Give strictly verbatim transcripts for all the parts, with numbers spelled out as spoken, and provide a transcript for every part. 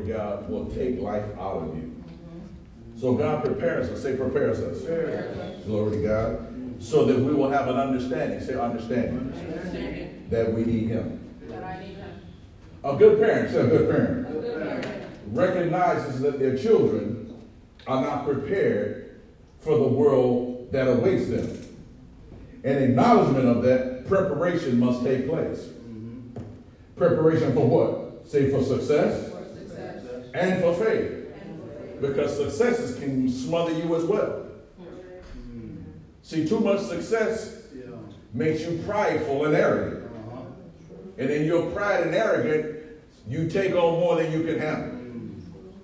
God, will take life out of you. So God prepares us. Say prepares us. Prepares. Glory to God. So that we will have an understanding. Say understanding. Understanding. That we need him. That I need him. A good parent. Say a good parent. A good parent. Recognizes that their children are not prepared for the world that awaits them. An acknowledgement of that, preparation must take place. Mm-hmm. Preparation for what? Say for success, for success. And for faith. Because successes can smother you as well. Mm-hmm. See, too much success yeah. makes you prideful and arrogant. Uh-huh. And in your pride and arrogance, you take on more than you can handle. Mm-hmm.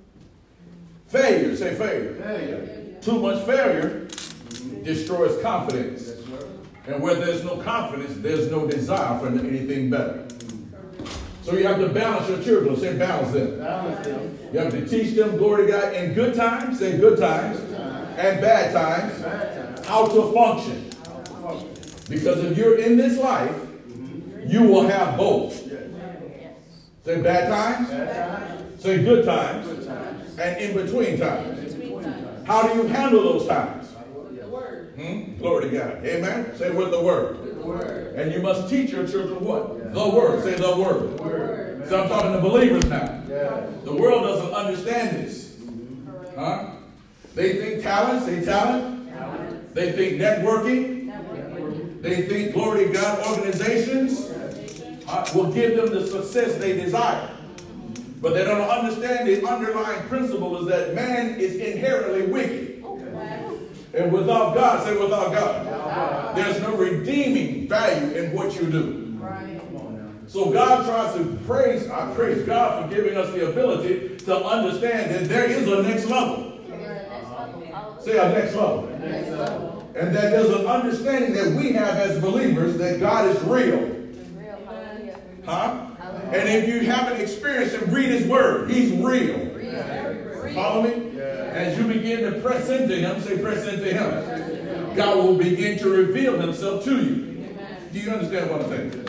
Failure, say failure. failure. Too much failure mm-hmm. destroys confidence. And where there's no confidence, there's no desire for anything better. So you have to balance your children. Say balance them. Balance them. You have to teach them, glory to God, in good times, say good times, good times. And bad times, bad times, how to function. How to function. Because if you're in this life, mm-hmm. you will have both. Yes. Say bad times, bad times. Say good times, good times, and in between times. In between times. How do you handle those times? Hmm? Glory to God. Amen. Say with the word. With the word. And you must teach your children what? Yeah. The word. Say the word. The word. So I'm talking to believers now. Yeah. The world doesn't understand this. Mm-hmm. Huh? They think talent. Say talent. Talent. They think networking. Networking. They think, glory to God, organizations uh, will give them the success they desire. But they don't understand the underlying principle is that man is inherently wicked. And without God, say without God, God, there's no redeeming value in what you do. Right. So God tries to praise, I praise God for giving us the ability to understand that there is a next level. Uh-huh. Say a next level. A next level. And that there's an understanding that we have as believers that God is real. Huh? And if you haven't experienced him, read his word. He's real. real. Follow me? As you begin to press into him, say press into him, God will begin to reveal himself to you. Do you understand what I'm saying?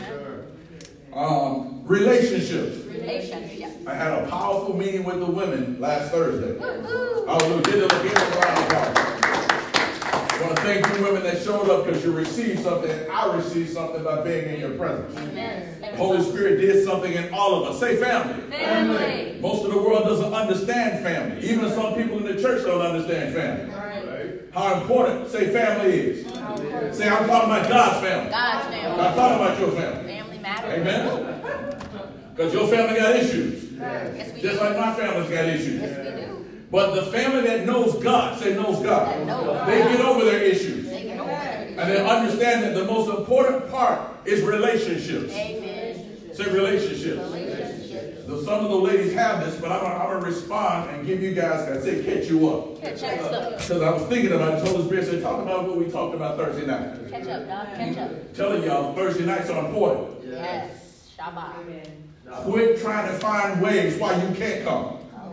Um, relationships. Relationships. I had a powerful meeting with the women last Thursday. Hallelujah. Did it again. I want to thank you women that showed up because you received something and I received something by being in your presence. Amen. Holy Spirit did something in all of us. Say family. Family. Most of the world doesn't understand family. Even some people in the church don't understand family. Right. How important, say family is. Family. Say I'm talking about God's family. God's family. I'm talking about your family. Family matters. Amen. Because your family got issues. Yes, we Just do. Like my family's got issues. Yes, we do. But the family that knows God, say knows God, knows they God. Get over their issues. They get over their issues. And they understand that the most important part is relationships. Amen. Say relationships. relationships. So some of the ladies have this, but I'm going to respond and give you guys, I say catch you up. Catch up. Because I was thinking about it. The Holy Spirit said, talk about what we talked about Thursday night. Catch up, dog. Catch up. Telling y'all Thursday nights are important. Yes. Shabbat. Amen. Quit trying to find ways why you can't come.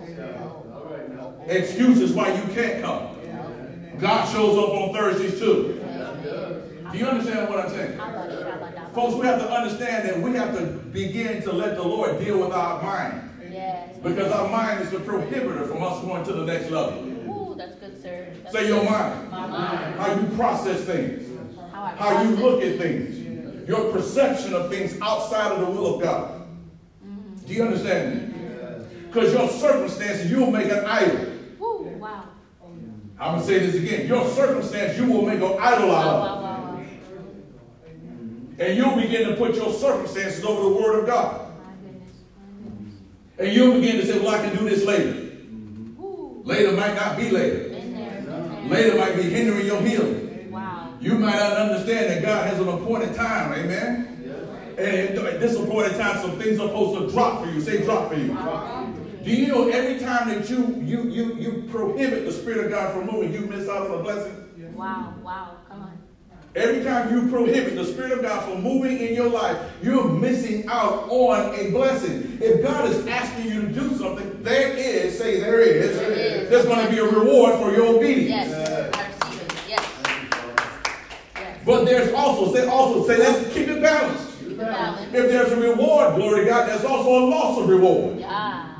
Excuses why you can't come. God shows up on Thursdays too. Do you understand what I'm saying? Folks, we have to understand that we have to begin to let the Lord deal with our mind. Because our mind is the prohibitor from us going to the next level. Ooh, that's good, sir. That's Say your mind. My mind. How you process things. How, I how process you look at things. Your perception of things outside of the will of God. Mm-hmm. Do you understand me? Because your circumstances, you will make an idol. Wow. I'm going to say this again. Your circumstance, you will make an idol out of. Wow, wow, wow. And you'll begin to put your circumstances over the word of God. My goodness. My goodness. And you'll begin to say, well, I can do this later. Mm-hmm. Later might not be later. Been there, been there. Later might be hindering your healing. Wow. You might not understand that God has an appointed time. Amen. Yeah. And at this appointed time, some things are supposed to drop for you. Say drop for you. Wow. Do you know every time that you, you, you, you prohibit the Spirit of God from moving, you miss out on a blessing? Wow, wow, come on. Every time you prohibit the Spirit of God from moving in your life, you're missing out on a blessing. If God is asking you to do something, there is, say there is, there is. There's going to be a reward for your obedience. Yes, I receive it, yes. yes. But there's also, say also, say let's keep it balanced. Keep it balanced. If there's a reward, glory to God, there's also a loss of reward. Yeah.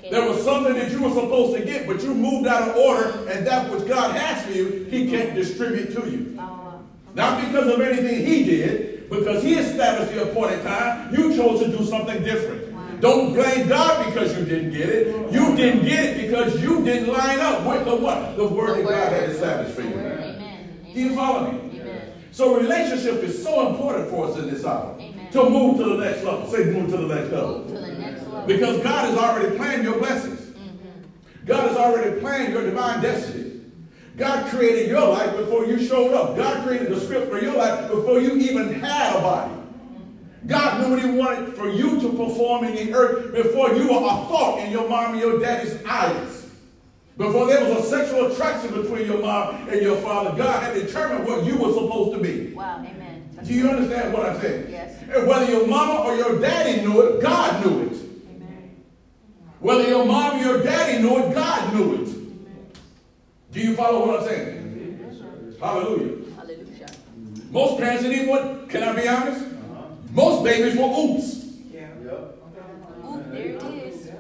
There was something that you were supposed to get, but you moved out of order, and that which God has for you, he can't distribute to you. Not because of anything he did, because he established the appointed time, you chose to do something different. Wow. Don't blame God because you didn't get it. You didn't get it because you didn't line up with the what? The word that God had established for you. Amen. Do you follow me? Amen. So relationship is so important for us in this hour. Amen. To move to the next level. Say move to the next level. Move to the next level. Because God has already planned your blessings. Mm-hmm. God has already planned your divine destiny. God created your life before you showed up. God created the script for your life before you even had a body. God knew what he wanted for you to perform in the earth before you were a thought in your mom and your daddy's eyes. Before there was a sexual attraction between your mom and your father, God had determined what you were supposed to be. Wow, amen. That's Do you understand what I'm saying? Yes. And whether your mama or your daddy knew it, God knew it. Amen. Whether your mom or your daddy knew it, God knew it. Do you follow what I'm saying? Yes, Hallelujah. Hallelujah. Most parents didn't even want, can I be honest? Uh-huh. Most babies were oops. Yeah. Yep. Oop, there it is.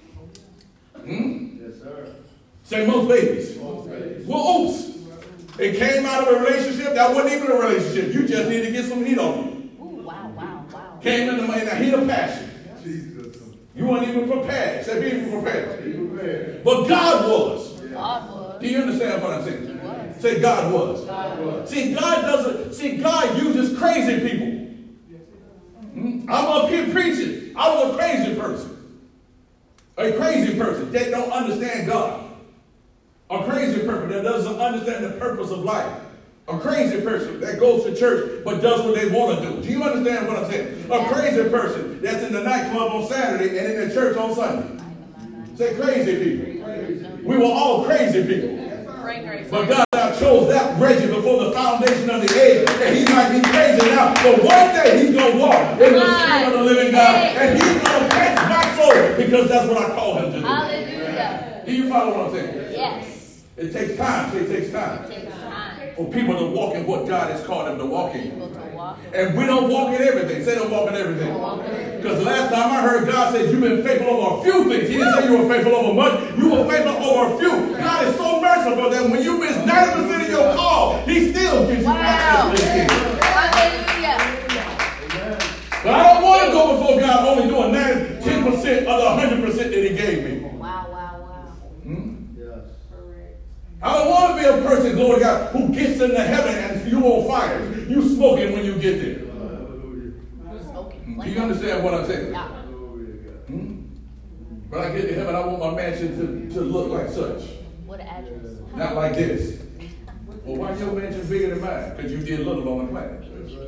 Hmm? Yes, sir. Say most babies. Most babies. Were oops. It came out of a relationship that wasn't even a relationship. You just need to get some heat off you. Ooh, wow, wow, wow. Came in the, in the heat of passion. Jesus. You weren't even prepared. Say be even prepared. Be prepared. But God was. God was. Do you understand what I'm saying? Say God was. God was. See, God doesn't, see, God uses crazy people. Hmm? I'm up here preaching. I was a crazy person. A crazy person that don't understand God. A crazy person that doesn't understand the purpose of life. A crazy person that goes to church but does what they want to do. Do you understand what I'm saying? A crazy person that's in the nightclub on Saturday and in the church on Sunday. Say crazy people. We were all crazy people. But God chose that Reggie before the foundation of the age. And he might be crazy now. But one day he's going to walk in the spirit of the living God. And he's going to catch my soul because that's what I call him to do. Hallelujah. Do you follow what I'm saying? Yes. It takes time. Say it takes time. It takes time. For people to walk in what God has called them to walk in. And we don't walk in everything. Say don't walk in everything. Because last time I heard God say you've been faithful over a few things. He didn't say you were faithful over much. You were faithful over a few. God is so merciful that when you miss ninety percent of your call, he still gives you wow. access to his kingdom. Hallelujah. But I don't want to go before God only doing ninety, ten percent of the one hundred percent that he gave me. Wow, wow, wow. Hmm? Yes. I don't want to be a person, glory to God, who gets into heaven and you on fire. You smoking when you get there. Do you understand what I'm saying? Yeah. Hmm? When I get to heaven, I want my mansion to, to look like such. What address? Not like this. Well, why your mansion bigger than mine? Because you did little on the planet.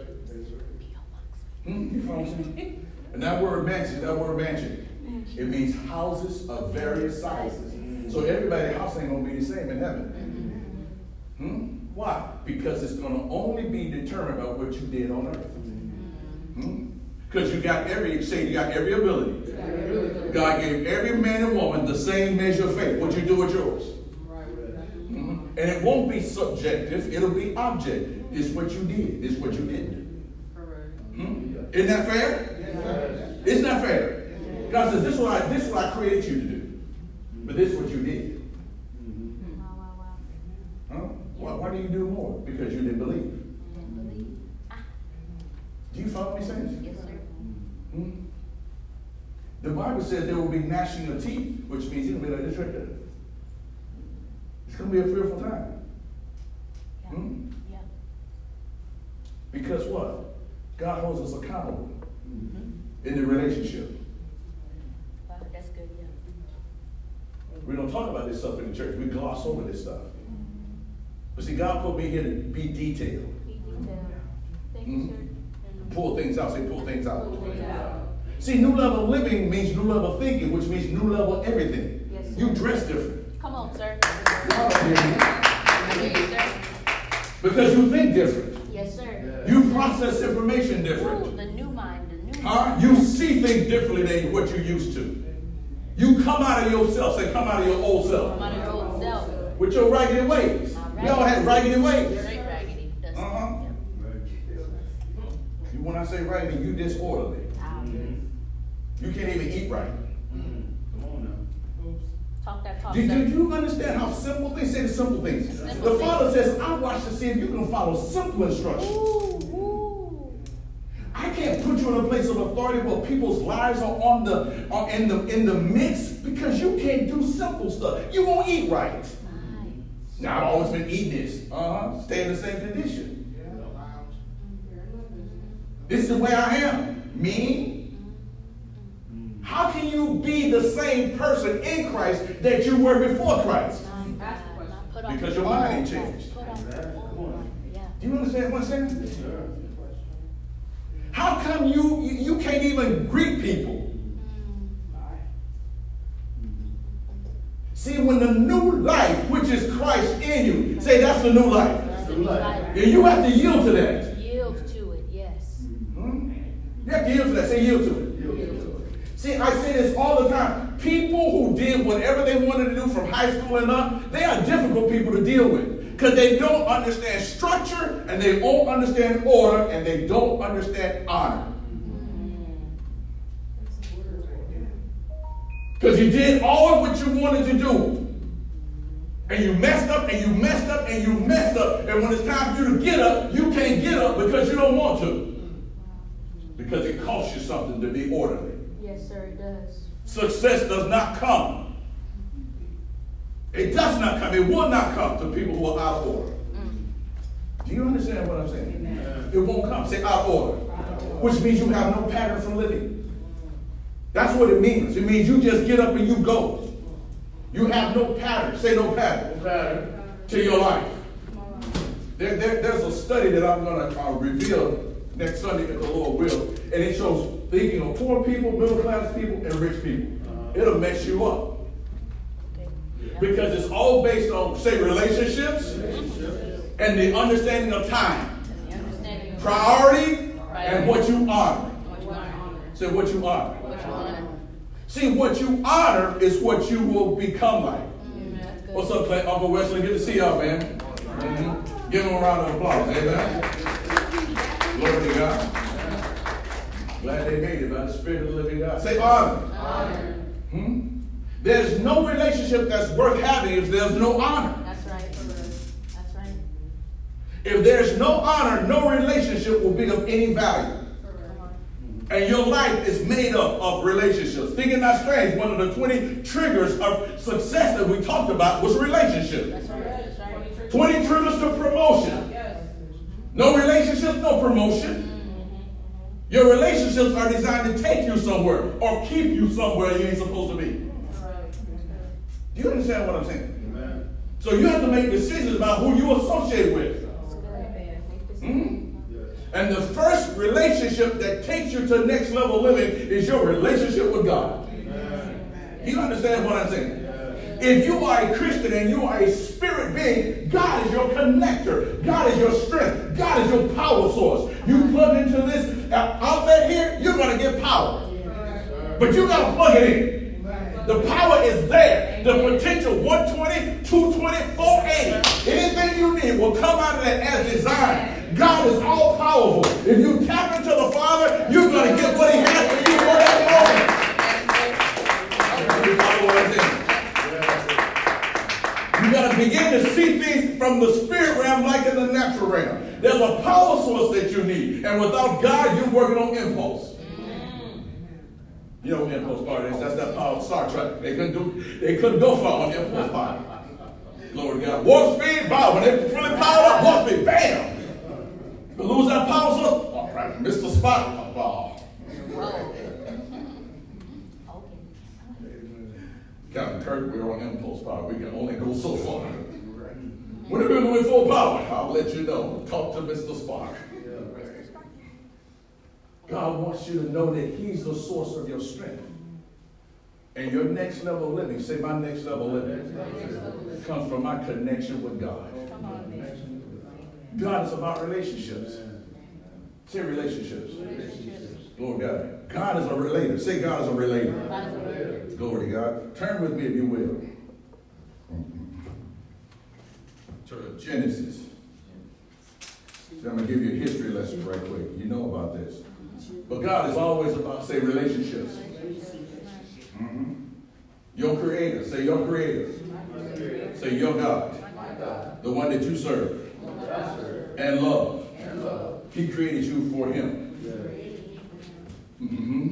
Hmm? You follow me? And that word mansion, that word mansion, it means houses of various sizes. So everybody's house ain't going to be the same in heaven. Hmm? Why? Because it's going to only be determined by what you did on earth. Hmm? Because you got every, say you got every ability. God gave every man and woman the same measure of faith. What you do with yours. Hmm? And it won't be subjective. It'll be objective. It's what you did. It's what you didn't do. Hmm? Isn't that fair? Isn't that fair? God says, this is, what I, this is what I created you to do. But this is what you did. Huh? Why, why do you do more? Because you didn't believe. Do you follow me, saints? Yes, sir. Hmm? The Bible says there will be gnashing of teeth, which means you're going to be like this right there. It's going to be a fearful time. Yeah. Hmm? Yeah. Because what? God holds us accountable mm-hmm. in the relationship. Wow, that's good, yeah. We don't talk about this stuff in the church. We gloss over this stuff. Mm-hmm. But see, God put me here to be detailed. Be detailed. Thank mm-hmm. you, sir. Pull things out. Say pull things out. Pull things out. See, new level living means new level thinking, which means new level everything. Yes, you dress different. Come on, sir. Because you think different. Yes, sir. You process information different. Ooh, the new mind, the new huh? mind. You see things differently than what you used to. You come out of yourself. Say, come out of your old self. Come out of your old self. With your raggedy ways. We all had raggedy ways. Straight raggedy. Uh-huh. When I say raggedy, you disorderly. Mm-hmm. You can't even eat right. Mm-hmm. Come on Talk that talk. Do, do you understand how simple things? Say the simple things. Simple the Father things. Says, I watch to see if you can follow simple instructions. Ooh, ooh. I can't put you in a place of authority where people's lives are on the are in the in the mix because you can't do simple stuff. You won't eat right. Nice. Now I've always been eating this. Uh-huh. Stay in the same condition. This is the way I am. Me. How can you be the same person in Christ that you were before Christ? Because your mind ain't changed. Do you understand what I'm saying? How come you, you, you can't even greet people? See, when the new life, which is Christ in you, say that's the new life. And you have to yield to that. Yield to it, yes. Hmm? You have to yield to that. Say yield to it. See, I say this all the time. People who did whatever they wanted to do from high school and up, they are difficult people to deal with because they don't understand structure and they don't understand order and they don't understand honor. Because you did all of what you wanted to do. And you messed up and you messed up and you messed up. And when it's time for you to get up, you can't get up because you don't want to. Because it costs you something to be orderly. Yes, sir, it does. Success does not come. It does not come. It will not come to people who are out of order. Mm. Do you understand what I'm saying? Amen. It won't come. Say out of order. Out of order. Which means you have no pattern for living. That's what it means. It means you just get up and you go. You have no pattern. Say no pattern. No pattern to your life. There, there, there's a study that I'm going to uh, reveal next Sunday if the Lord will. And it shows thinking of poor people, middle class people, and rich people. Uh-huh. It'll mess you up. Because it's all based on, say, relationships, relationships. And the understanding of time. Understanding of priority, priority, and what you honor. What you honor. Say what you honor. What you honor. See, what you honor is what you will become like. Mm-hmm. What's up, Clay? Uncle Wesley? Good to see y'all, man. Mm-hmm. Give him a round of applause. Amen. Glory to God. Glad they made it by the Spirit of the living God. Say honor. Honor. Hmm? There's no relationship that's worth having if there's no honor. That's right. That's right. If there's no honor, no relationship will be of any value. And your life is made up of relationships. Think it not strange, one of the twenty triggers of success that we talked about was relationships. That's right. That's right. twenty triggers to promotion. Yes. No relationships, no promotion. Your relationships are designed to take you somewhere or keep you somewhere you ain't supposed to be. Do you understand what I'm saying? Amen. So you have to make decisions about who you associate with. Hmm? And the first relationship that takes you to the next level living is your relationship with God. Amen. Do you understand what I'm saying? Amen. If you are a Christian and you are a spirit being, God is your connector. God is your strength. God is your power source. You plug into this outlet here, you're going to get power. But you got to plug it in. The power is there. The potential one twenty, two twenty, four eighty. Anything you need will come out of that as designed. God is all powerful. If you tap into the Father, you're going to get what He has for you for that moment. You got to begin to see things from the spirit realm like in the natural realm. There's a power source that you need. And without God, you're working on impulse. You know what impulse power is? That's that power of Star Trek. They couldn't do, they couldn't go far on impulse power. Glory to God. Warp speed, power. When they fully powered up, warp speed, bam! You lose that power source, all right, Mister Spock. Oh. Captain Kirk, we're on impulse power. We can only go so far. When are we going full power? I'll let you know. Talk to Mister Spock. God wants you to know that He's the source of your strength. And your next level living, say my next level living, comes from my connection with God. God is about relationships. Say relationships. Glory to God. God is a relator. Say God is a relator. Glory to God. Turn with me if you will. To Genesis. So I'm going to give you a history lesson right quick. You know about this. But God is always about, say, relationships. Mm-hmm. Your creator. Say your creator. Say your God. The one that you serve and love. He created you for him. Mm-hmm.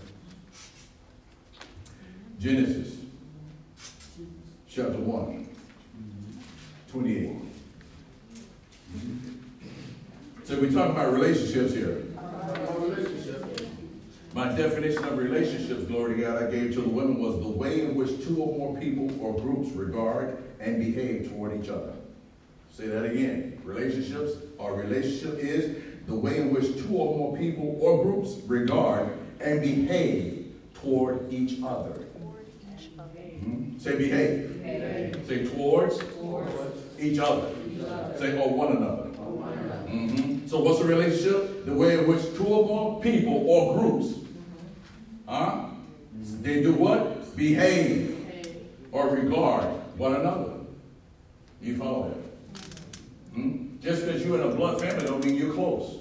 Genesis chapter one, twenty-eight. So we talk about relationships here. My definition of relationships, glory to God, I gave to the women was the way in which two or more people or groups regard and behave toward each other. Say that again. Relationships, or relationship is the way in which two or more people or groups regard and behave toward each other. Mm-hmm. Say behave. behave. Say towards, towards each, other. each other. Say or one another. Or one another. Mm-hmm. So what's a relationship? The way in which two or more people or groups, huh? Mm-hmm. They do what? Behave, behave or regard one another. You follow that? Hmm? Just because you're in a blood family don't mean you're close.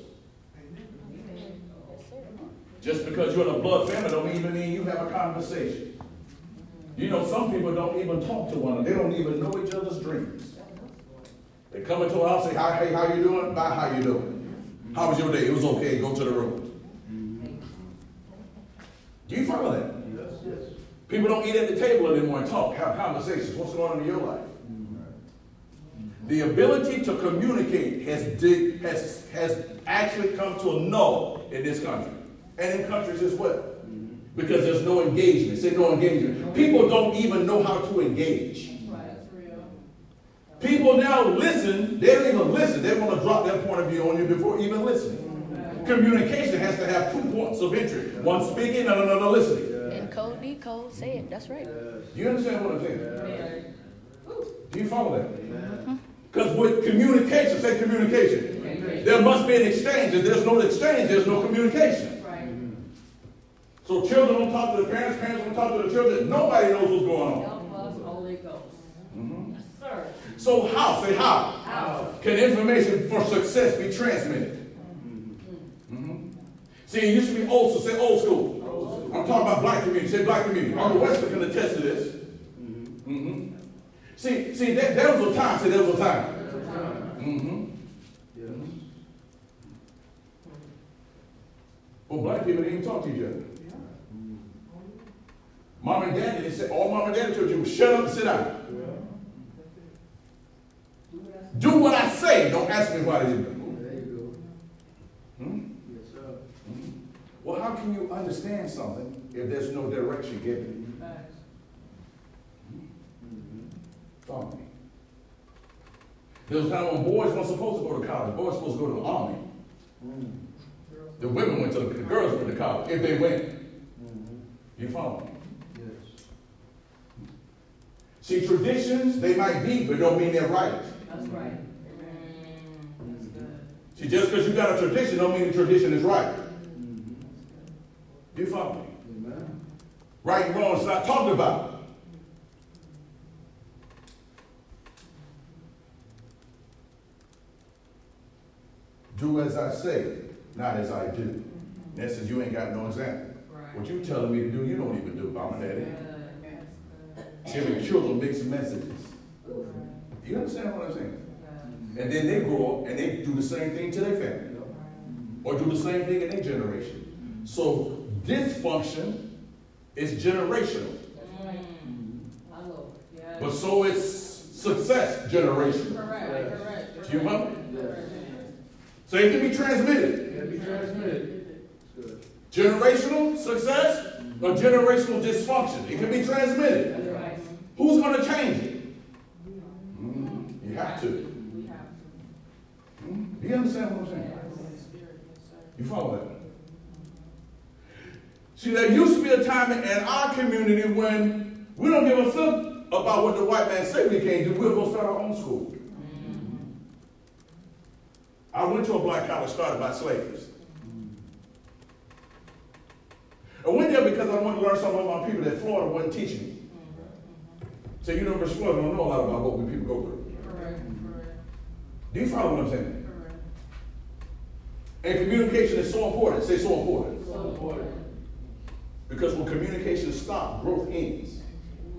Just because you're in a blood family don't even mean you have a conversation. You know, some people don't even talk to one another. They don't even know each other's dreams. They come into a house and say, hi, hey, how you doing? Bye, how you doing? How was your day? It was okay. Go to the room. Do you follow that? Yes, yes. People don't eat at the table anymore and talk, have conversations. What's going on in your life? The ability to communicate has, dig, has, has actually come to a null in this country. And in countries as well. Because there's no engagement. Say no engagement. People don't even know how to engage. People now listen. They don't even listen. They want to drop their point of view on you before even listening. Communication has to have two points of entry. One speaking and another listening. Encode, decode, say it. That's right. Do you understand what I'm saying? Do you follow that? Because with communication, say communication, communication, there must be an exchange. If there's no exchange, there's no communication. Right. So children don't talk to the parents, parents don't talk to the children. Nobody knows what's going on. Help us, Holy Ghost. Mm-hmm. Yes, sir. So how, say how, how can information for success be transmitted? Mm-hmm. Mm-hmm. See, it used to be old, so say old school. Old school. I'm talking about black community, say black community. Uncle Wester can attest to this. Mm-hmm. Mm-hmm. See, see, there, there was a time, say there was a time. Mm-hmm. Yes. Well, black people didn't even talk to each other. Yeah. Mom and daddy, they said, all mom and daddy told you was shut up and sit down. Yeah. Do what I say. Don't ask me what I do. There you go. Hmm? Yes, sir. Hmm? Well, how can you understand something if there's no direction given? Follow me. There was a time when boys weren't supposed to go to college. Boys were supposed to go to the army. Mm. The women went to the, the girls went to college if they went. Mm-hmm. You follow me? Yes. See, traditions, they might be, but don't mean they're right. That's right. Mm-hmm. That's good. See, just because you got a tradition don't mean the tradition is right. Mm-hmm. You follow me? Amen. Right and wrong is not talked about. Do as I say, not as I do. Mm-hmm. That says you ain't got no example. Right. What you telling me to do, you don't even do, Mama and Daddy. Uh, Giving children mixed messages. Right. You understand what I'm saying? Right. And then they grow up and they do the same thing to their family. Right. Or do the same thing in their generation. Mm-hmm. So dysfunction is generational. Mm-hmm. I love it. Yeah. But so is success generational. Correct. Correct. Do you remember? Yes. So it can be transmitted. It can be transmitted. Good. Generational success mm-hmm. or generational dysfunction. It can be transmitted. Right. Who's going to change it? Mm-hmm. You have to. We have to. Mm-hmm. Do you understand what I'm saying? You follow that? See, there used to be a time in our community when we don't give a flip about what the white man say we can't do. We'll go start our own school. I went to a black college started by slaves. I went there because I wanted to learn something about my people that Florida wasn't teaching me. So University of Florida don't know a lot about what we people go through. Correct. Do you follow what I'm saying? Correct. And communication is so important. Say so important. So important. Because when communication stops, growth ends.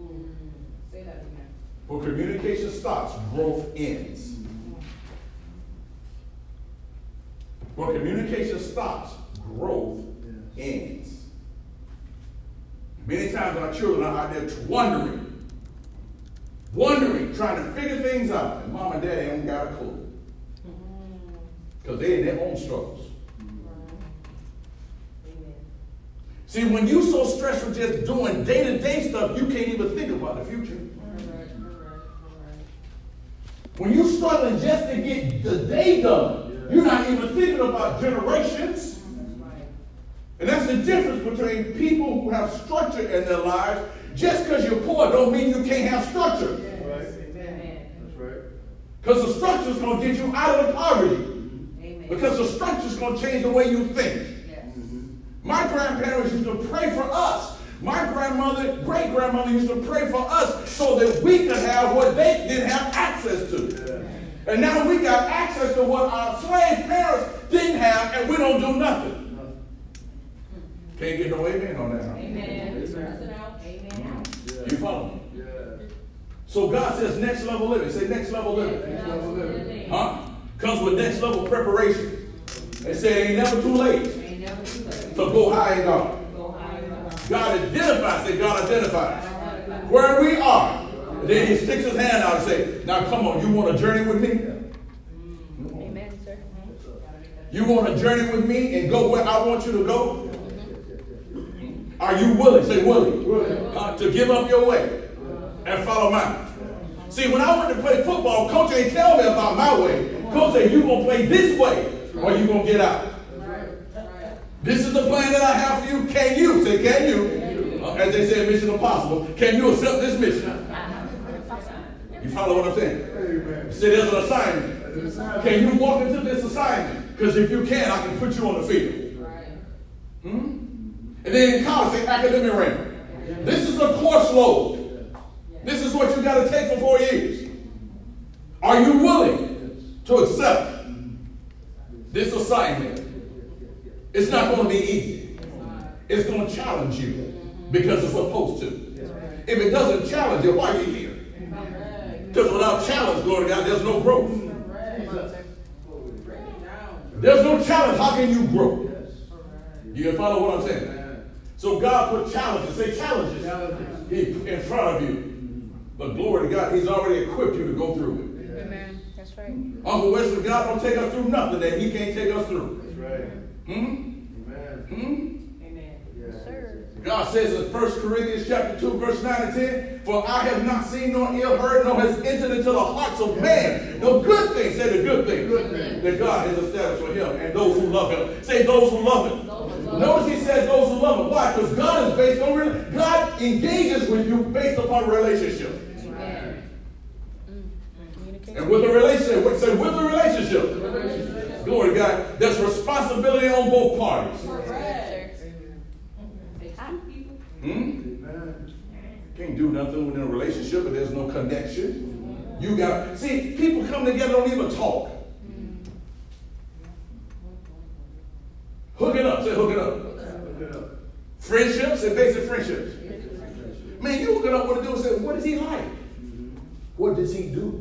Where communication stops, growth ends. Where communication stops, growth ends. Many times our children are out there wondering, wondering, trying to figure things out, and mom and dad ain't got a clue. Because they're in their own struggles. See, when you're so stressed with just doing day-to-day stuff, you can't even think about the future. When you're struggling just to get the day done, you're not even thinking about generations. And that's the difference between people who have structure in their lives. Just because you're poor don't mean you can't have structure. That's right. Because the structure is going to get you out of the poverty. Because the structure is going to change the way you think. My grandparents used to pray for us. My grandmother, great-grandmother used to pray for us so that we could have what they didn't have access to. Yeah. And now we got access to what our slave parents didn't have, and we don't do nothing. Can't get no amen on that. Huh? Amen. Amen. You follow me? Yeah. So God says next level living. Say next level living. Next level living. Huh? Comes with next level preparation. They say it ain't never too late. Ain't never too late. So go high in God. Go high in God. God identifies. Say God identifies where we are. And then he sticks his hand out and say, now come on, you want to journey with me? Amen, sir. You want to journey with me and go where I want you to go? Are you willing? Say willing. Uh, to give up your way and follow mine. See, when I went to play football, coach ain't tell me about my way. Coach said, you're going to play this way or you're going to get out. This is the plan that I have for you. Can you? Say, can you? Uh, as they say in Mission Impossible, can you accept this mission? You follow what I'm saying? Say there's an assignment. Can you walk into this assignment? Because if you can, I can put you on the field. Hmm? And then in college, say academic rank. This is a course load. This is what you got to take for four years. Are you willing to accept this assignment? It's not going to be easy. It's going to challenge you because it's supposed to. If it doesn't challenge you, why are you here? Because without challenge, glory to God, there's no growth. There's no challenge. How can you grow? You follow what I'm saying? So God put challenges, say challenges, in front of you. But glory to God, he's already equipped you to go through it. Amen. That's right. Uncle Wesley, God don't take us through nothing that he can't take us through. That's right. Hmm? Amen. Hmm? Amen. Yes, sir. God says in First Corinthians chapter two, verse nine and ten, for I have not seen nor ill heard, nor has entered into the hearts of man. No good thing, say the good thing, Good thing. that God has established for him and those who love him. Say those who love him. Notice he says those who love him. Why? Because God is based on, re- God engages with you based upon relationship. And with a relationship, what say with a relationship? relationship. Glory to God. There's responsibility on both parties. Hmm? Can't do nothing within a relationship if there's no connection. You got see, people come together don't even talk. Hook it up, say hook it up. Hook it up. Friendships and basic friendships. Man, you hook it up with a dude and say, what is he like? What does he do?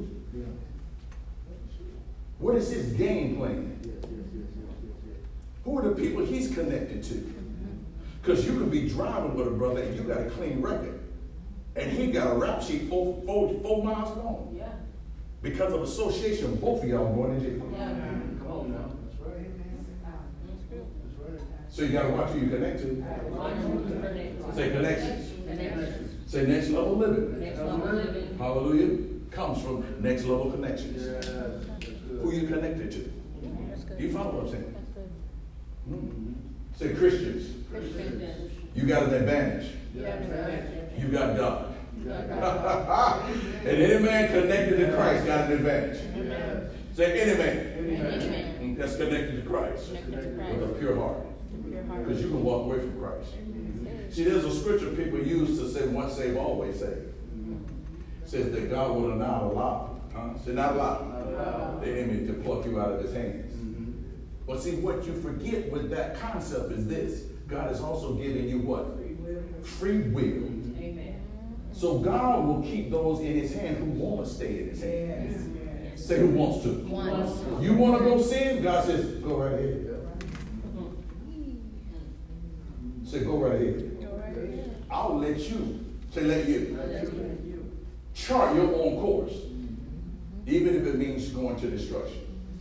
What is his game plan? Who are the people he's connected to? Because you could be driving with a brother and you got a clean record. And he got a rap sheet four, four, four miles long. Yeah. Because of association, both of y'all going to jail. Yeah. Come on now. That's right. That's right. So you got to watch who you connect to. Say connections. Say next level living. Next level living. Hallelujah. Comes from next level connections. Yeah. Who you connected to. That's good. You follow what I'm saying? That's good. Mm-hmm. Say Christians. Christians. You got an advantage. Yeah. You got God. And any man connected to Christ got an advantage. Amen. Say any man Any man that's connected to Christ connected to with a Christ. pure heart. Pure heart. Because you can walk away from Christ. See, there's a scripture people use to say once saved, always saved. It says that God will not allow, huh? Say not allow the enemy to pluck you out of his hands. But see, what you forget with that concept is this. God is also giving you what? Free will. Amen. So God will keep those in his hand who want to stay in his hand. Yes. Say who wants to. Once. You want to go sin? God says, go right ahead. Say, go right ahead. Go right ahead. I'll let you. Say, let you. Chart your own course. Even if it means going to destruction.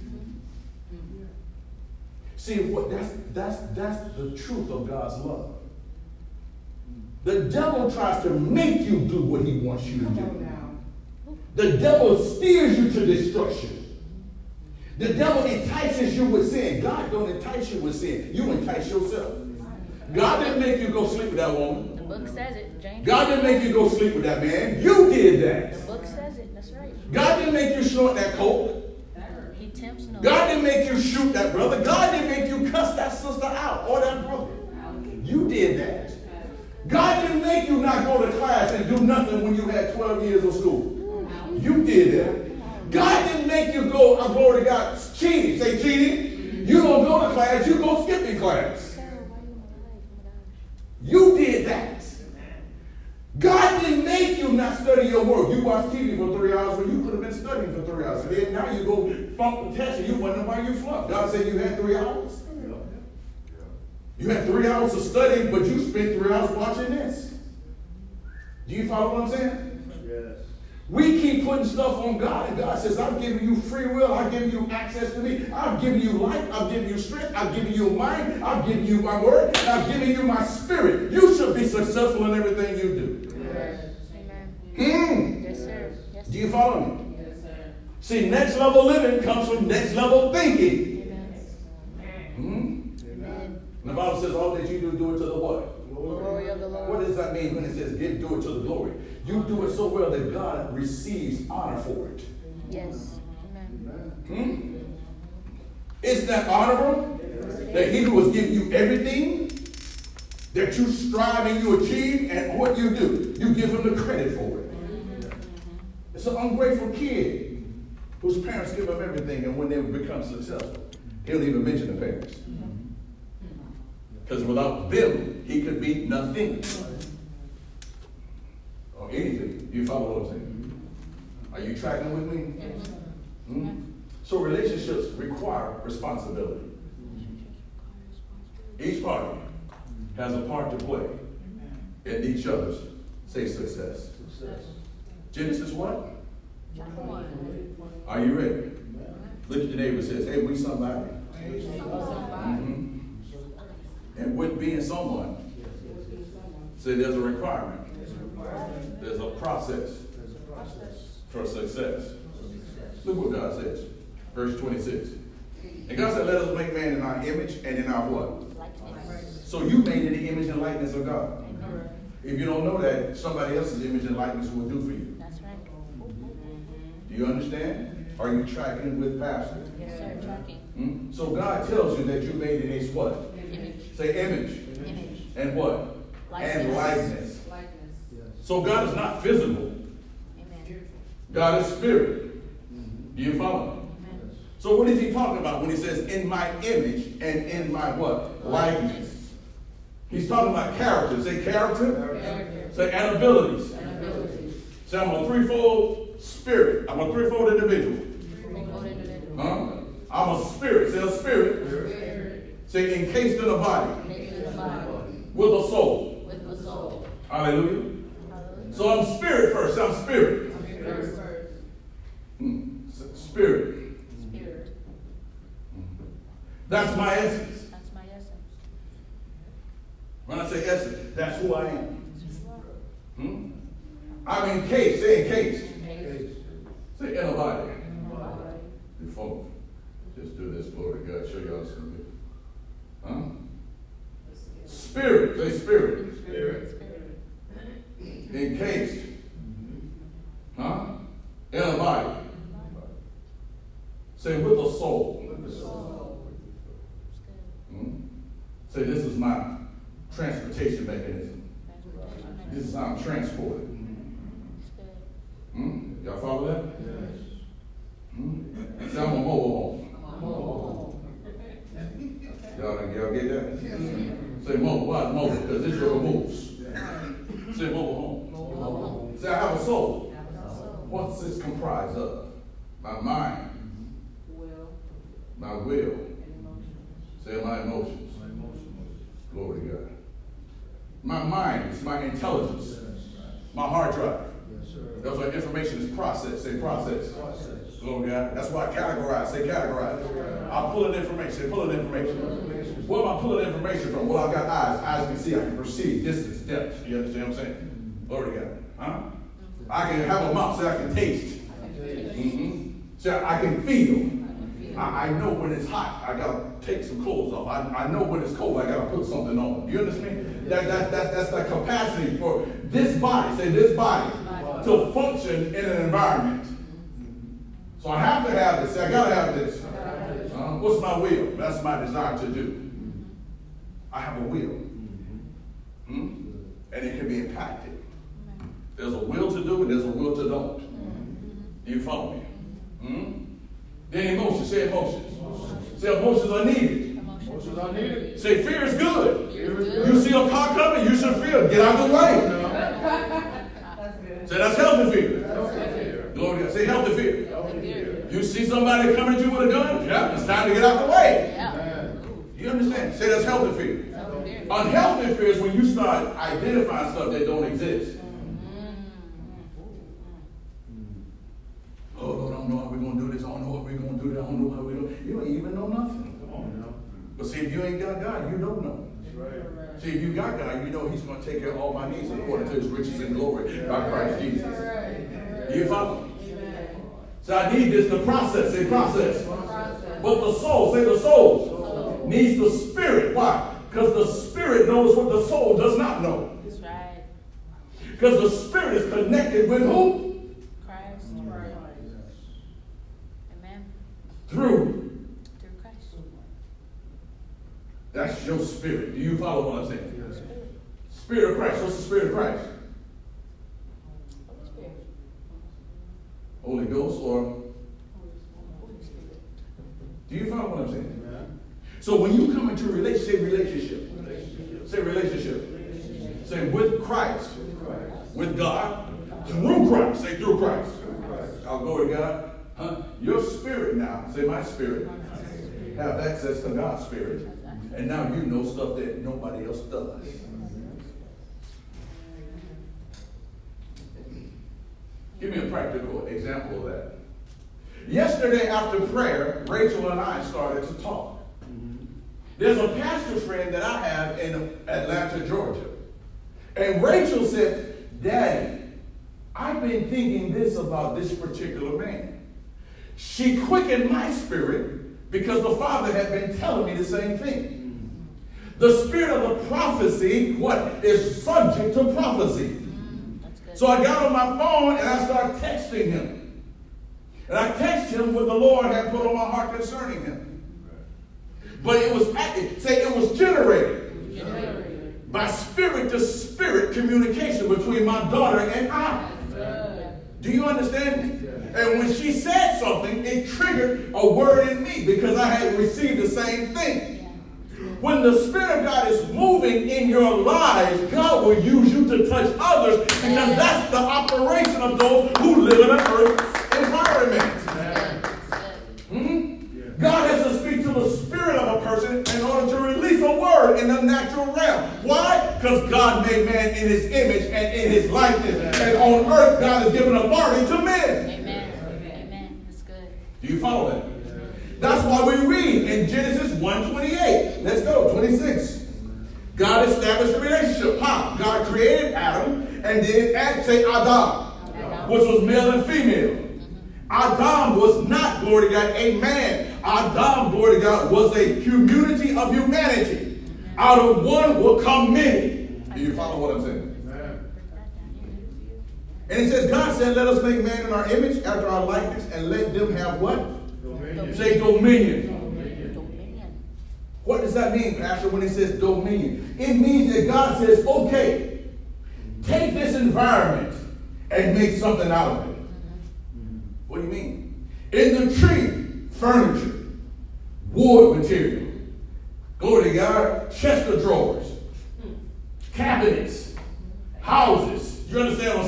See, what that's that's that's the truth of God's love. The devil tries to make you do what he wants you to do. The devil steers you to destruction. The devil entices you with sin. God don't entice you with sin. You entice yourself. God didn't make you go sleep with that woman. The book says it, James. God didn't make you go sleep with that man. You did The that. book says it. That's right. God didn't make you snort that coke. He tempts no. God didn't make you shoot that brother. God didn't make you cuss that sister out or that brother. You did that. God didn't make you not go to class and do nothing when you had twelve years of school. You did that. God didn't make you go, oh, glory to God, cheating. Say cheating. You don't go to class, you go skipping class. You did that. God didn't make you not study your work. You watch T V for three hours when you could have been studying for three hours. And then now you go flunk the test and you wonder why you flunked. God said you had three hours. You had three hours of studying, but you spent three hours watching this. Do you follow what I'm saying? Yes. We keep putting stuff on God, and God says, I've given you free will. I've given you access to me. I've given you life. I've given you strength. I've given you a mind. I've given you my word. And I've given you my spirit. You should be successful in everything you do. Amen. Hmm. Yes, sir. Yes, Do you follow me? Yes, sir. See, next level living comes from next level thinking. Amen. Hmm? Amen. And the Bible says, all that you do, do it to the what? Glory of the Lord. What does that mean when it says, give, do it to the glory? You do it so well that God receives honor for it. Yes. Amen. Hmm? Isn't that honorable? That he who has given you everything that you strive and you achieve, and what you do, you give him the credit for it. It's an ungrateful kid whose parents give him everything, and when they become successful, he don't even mention the parents. Because without them, he could be nothing. Or anything. You follow what I'm saying? Are you tracking with me? Hmm? So relationships require responsibility. Each party has a part to play in each other's, say, success. Genesis what? Are you ready? Look at your neighbor and says, hey, we somebody. Mm-hmm. And with being someone, say there's a requirement. There's a process for success. Look what God says. Verse twenty-six. And God said, let us make man in our image and in our what? So you made in the image and likeness of God. If you don't know that, somebody else's image and likeness will do for you. That's right. Do you understand? Are you tracking with Pastor? Yes, sir. Tracking. Hmm? So God tells you that you made in his what? Image. Say image. Image. And what? And likeness. Likeness. So God is not physical. Amen. God is spirit. Do you follow me? Amen. So what is he talking about when he says in my image and in my what? Likeness. He's talking about character. Say character. Character. Say and abilities. And abilities. Say I'm a threefold spirit. I'm a threefold individual. Threefold individual. Huh? I'm a spirit. Say a spirit. Spirit. Say encased in a body. Naked in the body. With a soul. With the soul. Hallelujah. Hallelujah. So I'm spirit first. I'm spirit. Spirit first. Hmm. S- Spirit. Spirit. That's my essence. That's my essence. When I say essence, that's who I am. Hmm? I'm encased. Say encased. Say in a body. Before, just do this, glory to God. Show y'all something. Huh? Spirit. Say spirit. Spirit. Encased. Huh? In a body. Say with a soul. Hmm? Say this is my transportation mechanism. This is how I'm transported. Hmm? Y'all follow that? Hmm? Say I'm a mobile home. Y'all, y'all get that? Say mobile. Why mobile? Because this your moves. Say mobile home. What's this comprised of? My mind, Will my will, and emotions. say my emotions. My emotions. Glory to God. My mind is my intelligence, Yes. my hard drive. Yes, sir. That's why information is processed. Say process. Process. Glory to God. That's why I categorize. Say categorize. I'm pulling information. Say pulling information. Where am I pulling information from? Well, I've got eyes. Eyes can see. I can perceive distance, depth. You understand what I'm saying? Glory to God. Huh? I can have a mouth so I can taste. Mm-hmm. So I can feel. I, I know when it's hot, I gotta take some clothes off. I, I know when it's cold, I gotta put something on. You understand? That, that, that, that's the capacity for this body, say this body, to function in an environment. So I have to have this. I gotta have this. Uh, what's my will? That's my desire to do. I have a will. Hmm? And it can be impacted. There's a will to do and there's a will to don't. Do you follow me? Hmm? Then emotions. Say emotions. Say emotions are needed. Emotions are needed. Say fear is good. Fear is good. You see a car coming, you should fear. Get out of the way. That's good. Say that's healthy fear. Healthy fear. Glory to God. Say healthy fear. Healthy fear. You see somebody coming at you with a gun? Yeah, it's time to get out the way. Amen. You understand? Say that's healthy fear. Unhealthy fear is when you start identifying stuff that don't exist. Oh, Lord, I don't know how we're going to do this. I don't know what we're going to do. I don't know how we're going to do. You don't even know nothing. Come on now. But see, if you ain't got God, you don't know. That's right. See, if you got God, you know He's going to take care of all my needs according to His riches and glory by Christ Jesus. Do you follow me? So I need this to process. Say process. But the soul, say the soul, needs the spirit. Why? Because the spirit knows what the soul does not know. That's right. Because the spirit is connected with who? Christ. Amen. Through. Through Christ. That's your spirit. Do you follow what I'm saying? Yes. Spirit of Christ. What's the spirit of Christ? Holy Spirit. Holy Ghost or? Holy Spirit. Do you follow what I'm saying? Amen. So when you come into a relationship, say relationship. Relationship. Say relationship. Say with Christ. Christ. With God. Through Christ. Say through Christ. Christ. I'll glory to God. Huh? Your spirit now, say my spirit, have access to God's spirit. And now you know stuff that nobody else does. Give me a practical example of that. Yesterday after prayer, Rachel and I started to talk. There's a pastor friend that I have in Atlanta, Georgia. And Rachel said, Daddy, I've been thinking this about this particular man. She quickened my spirit because the Father had been telling me the same thing. The spirit of the prophecy, what, is subject to prophecy. So I got on my phone and I started texting him. And I texted him what the Lord had put on my heart concerning him. But it was, say it was generated, generated by spirit to spirit communication between my daughter and I. Do you understand me? And when she said something, it triggered a word in me because I had received the same thing. When the Spirit of God is moving in your lives, God will use you to touch others because that's the operation of those who live in an earth environment. Hmm? God has to speak to the spirit of a person in order to release a word in the natural realm. Why? Because God made man in his image and in his likeness. And on earth, God has given authority to men. Amen. Amen. That's good. Do you follow that? That's why we read in Genesis one twenty-eight. Let's go, twenty-six. God established a relationship. How? God created Adam and then add, say Adam, Adam, which was male and female. Mm-hmm. Adam was not, glory to God, a man. Adam, glory to God, was a community of humanity. Mm-hmm. Out of one will come many. Do you follow what I'm saying? Amen. And it says, God said, let us make man in our image, after our likeness, and let them have what? Dominion. Say dominion. Dominion. Dominion. What does that mean, Pastor, when it says dominion? It means that God says, okay, take this environment and make something out of it. Mm-hmm. What do you mean? In the tree, furniture, wood material, glory to God, chest of drawers, cabinets, houses. You understand what I'm saying?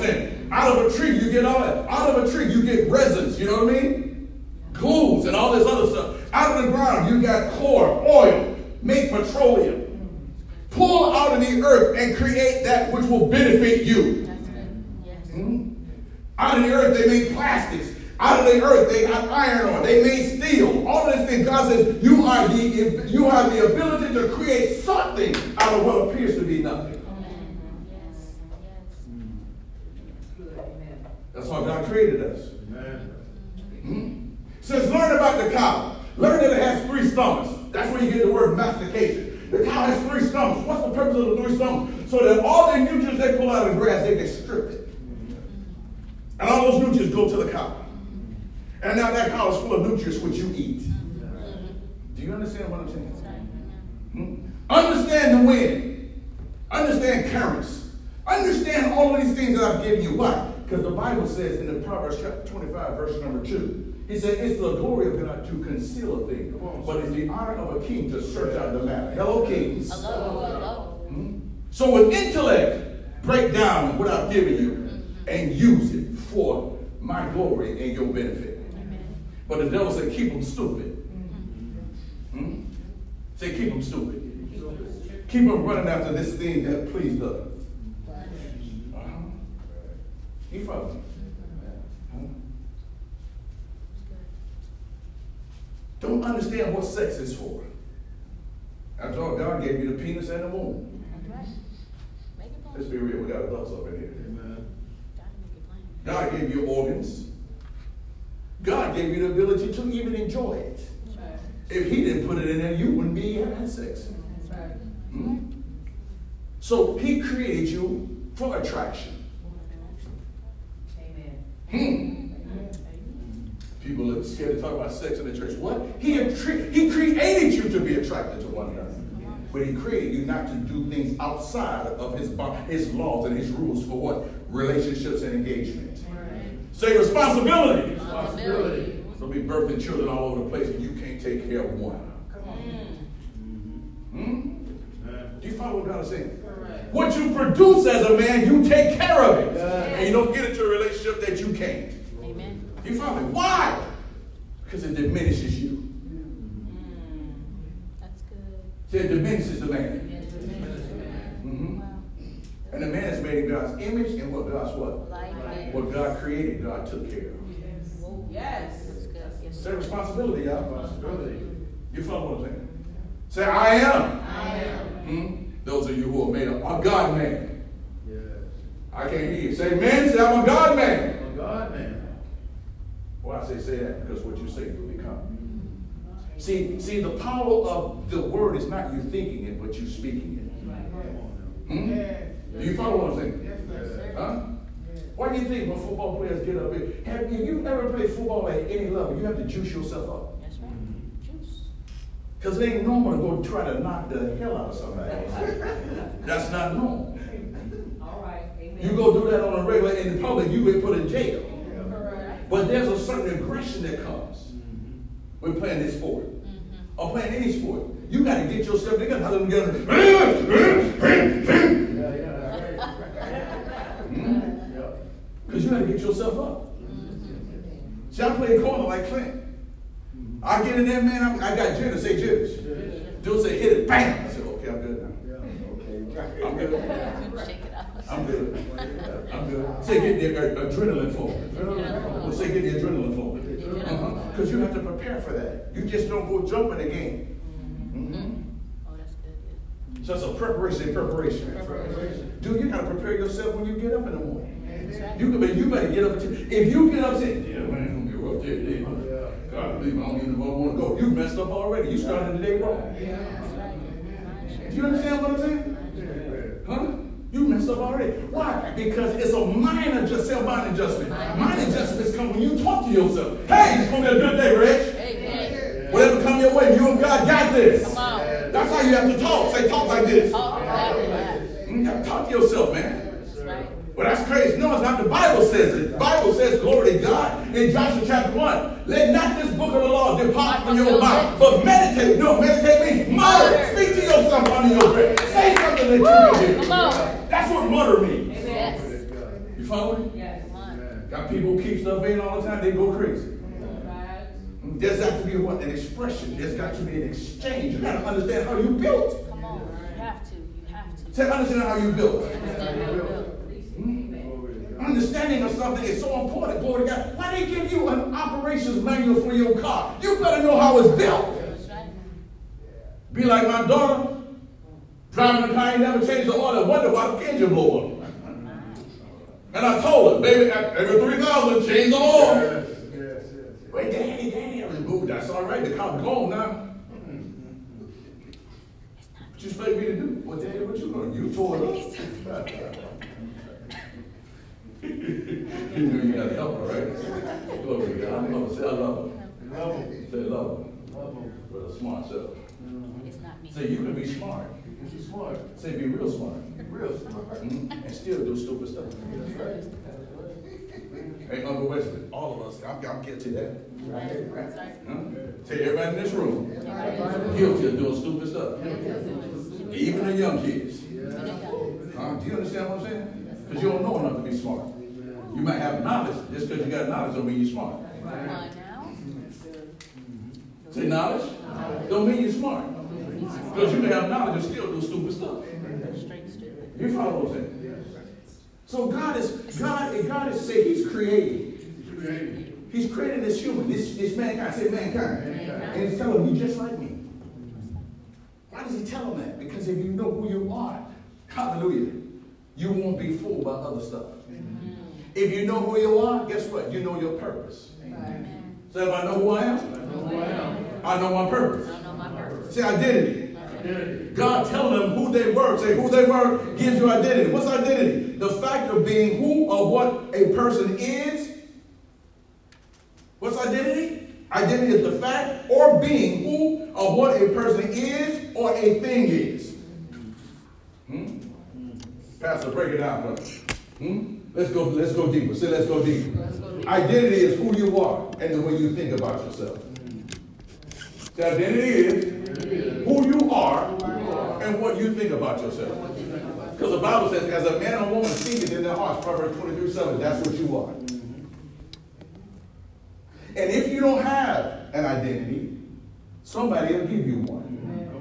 Out of a tree, you get all that. Out of a tree, you get resins, you know what I mean? Glues and all this other stuff. Out of the ground, you got corn, oil, make petroleum. Pull out of the earth and create that which will benefit you. That's good. Yes. Hmm? Out of the earth, they made plastics. Out of the earth, they got iron ore. They made steel. All of this thing, God says, you are the you have the ability to create something out of what appears to be nothing. Yes. Yes. Good, amen. That's how God created us. Amen. Hmm? Says, learn about the cow. Learn that it has three stomachs. That's where you get the word mastication. The cow has three stomachs. What's the purpose of the three stomachs? So that all the nutrients they pull out of the grass, they get stripped it. And all those nutrients go to the cow. And now that cow is full of nutrients which you eat. Do you understand what I'm saying? Hmm? Understand the wind. Understand currents. Understand all of these things that I've given you. Why? Because the Bible says in the Proverbs chapter twenty-five, verse number two, he said, it's the glory of God to conceal a thing, but it's the honor of a king to search out the matter. Hello, kings. Hello. Hello. Hmm? So with intellect, break down what I've given you and use it for my glory and your benefit. But the devil said, keep them stupid. Hmm? Say, keep them stupid. Keep them running after this thing that pleased us. Uh-huh. You follow me? Huh? Don't understand what sex is for. After all, God gave you the penis and the womb. That's right. Make it plain. Let's be real, we got adults up in here. Amen. Gotta make it plain. God gave you organs. God gave you the ability to even enjoy it. That's right. If he didn't put it in there, you wouldn't be having sex. That's right. Hmm? So he created you for attraction. Amen. Hmm. People are scared to talk about sex in the church. What? He, attri- he created you to be attracted to one another. But he created you not to do things outside of his, his laws and his rules for what? Relationships and engagement. Say responsibility. Responsibility. There'll be birthing children all over the place and you can't take care of one. Come on. Hmm? Do you follow what God is saying? Correct. What you produce as a man, you take care of it. Yeah. And you don't get into a relationship that you can't. Amen. You follow me? Why? Because it diminishes you. That's good. See, it diminishes the man. Mm-hmm. Wow. And the man is made in God's image and what God's what? Like it. What God created, God took care of. Whoa. Yes. That's good. Yes. It's their responsibility, y'all. Responsibility. You follow what I'm saying? Say, I am. I am. Hmm? Those of you who are made up, a God man. Yes. I can't hear you. Say, men, say, I'm a God man. Oh, God, man. Why I say say that? Because what you say you will become. See, see, the power of the word is not you thinking it, but you speaking it. Hmm? Do you follow what I'm saying? Huh? Why do you think when football players get up here, have if you ever played football at any level, you have to juice yourself up? That's right. Juice. Because it ain't normal to go try to knock the hell out of somebody. That's not normal. All right. Amen. You go do that on a regular in public, you get put in jail. Correct. But there's a certain aggression that comes with playing this sport. Or playing any sport. You got to get yourself together. How them together? Yeah, yeah. Because you got to get yourself up. See, I play corner like Clint. I get in there, man. I'm, I got jitters. Say jitters. Dude say hit it. Bam. I said, okay, I'm good now. Okay, I'm good. Shake it out. I'm good. I'm good. Say get the uh, adrenaline flowing. Well, say get the adrenaline flowing. Because uh-huh. you have to prepare for that. You just don't go jump in the game. Mm-hmm. Oh, that's good. Yeah. So it's a preparation, preparation. Preparation. Dude, you got to prepare yourself when you get up in the morning. That's right. You, can, you better get up. At if you get up saying, yeah, man, it's going to be a rough day today. God, believe me, I don't even want to go. You messed up already. You started the day wrong. That's right. Do you understand what I'm saying? Huh? You messed up already. Why? Because it's a mind adjustment, self-mind adjustment. Mind adjustments come when you talk to yourself. Hey, it's going to be a good day, Rich. Amen. Whatever come your way, you and God got this. Come on. That's how you have to talk. Say, talk like this. Talk about it. You got to talk to yourself, man. That's right. Well, that's crazy. No, it's not. The Bible says it. The Bible says, glory to God. In Joshua chapter one, let not this book of the law depart from your mouth, but meditate. No, meditate means mutter. Speak to yourself under your breath. Say something that you can hear. Come on. That's what mutter means. Yes. You follow me? Yes. Got people who keep stuff in all the time, they go crazy. Right. There's got to be what? An expression. There's got to be an exchange. You got to understand how you built. Come on, you have to, you have to. Say, understand how you built. Understand how you built. Understanding of something is so important. Glory to God. Why they give you an operations manual for your car? You better know how it's built. That's right. Be like my daughter, driving the car, ain't never changed the oil. Wonder why the engine blow up. And I told her, baby, every three thousand, change the oil. Yes, yes, yes. Wait, daddy, daddy, I was moved. That's all right. The car's gone now. What you expect me to do? Well, daddy, what you going to do? You tore it up. You know you got to help her, right? Glory to God. I love her. Say, I love her. Love him. Say, love her. Love him. With a smart self. It's not me. Say, you can be smart. He's smart. Say, be real smart. Real smart. Mhm. And still do stupid stuff. That's right. Hey, Uncle Wesley, all of us, I'm, I'm guilty of that. Right. That's right. Huh? Say, everybody in this room, guilty of doing stupid stuff. Even the young kids. Huh? Do you understand what I'm saying? Because you don't know enough to be smart. You might have knowledge. Just because you got knowledge don't mean you're smart. Come on now. Say knowledge don't mean you're smart. Because you may have knowledge and still do stupid stuff. Straight stupid. You follow what I'm saying? So God is God. God is saying He's creating. He's creating this human, this this mankind. Say mankind, and He's telling him, "You just like me." Why does He tell him that? Because if you know who you are, hallelujah, you won't be fooled by other stuff. If you know who you are, guess what? You know your purpose. So if I know who I am, I know my purpose. I know my purpose. Say identity. God telling them who they were. Say who they were gives you identity. What's identity? The fact of being who or what a person is. What's identity? Identity is the fact or being who or what a person is or a thing is. Hmm? Pastor, break it down for us. Hmm? Let's go, let's go deeper. Say, let's go deeper. Let's go deeper. Identity is who you are and the way you think about yourself. The identity is who you are and what you think about yourself. Because the Bible says, as a man or woman thinking in their hearts, Proverbs twenty-three seven, that's what you are. And if you don't have an identity, somebody will give you one.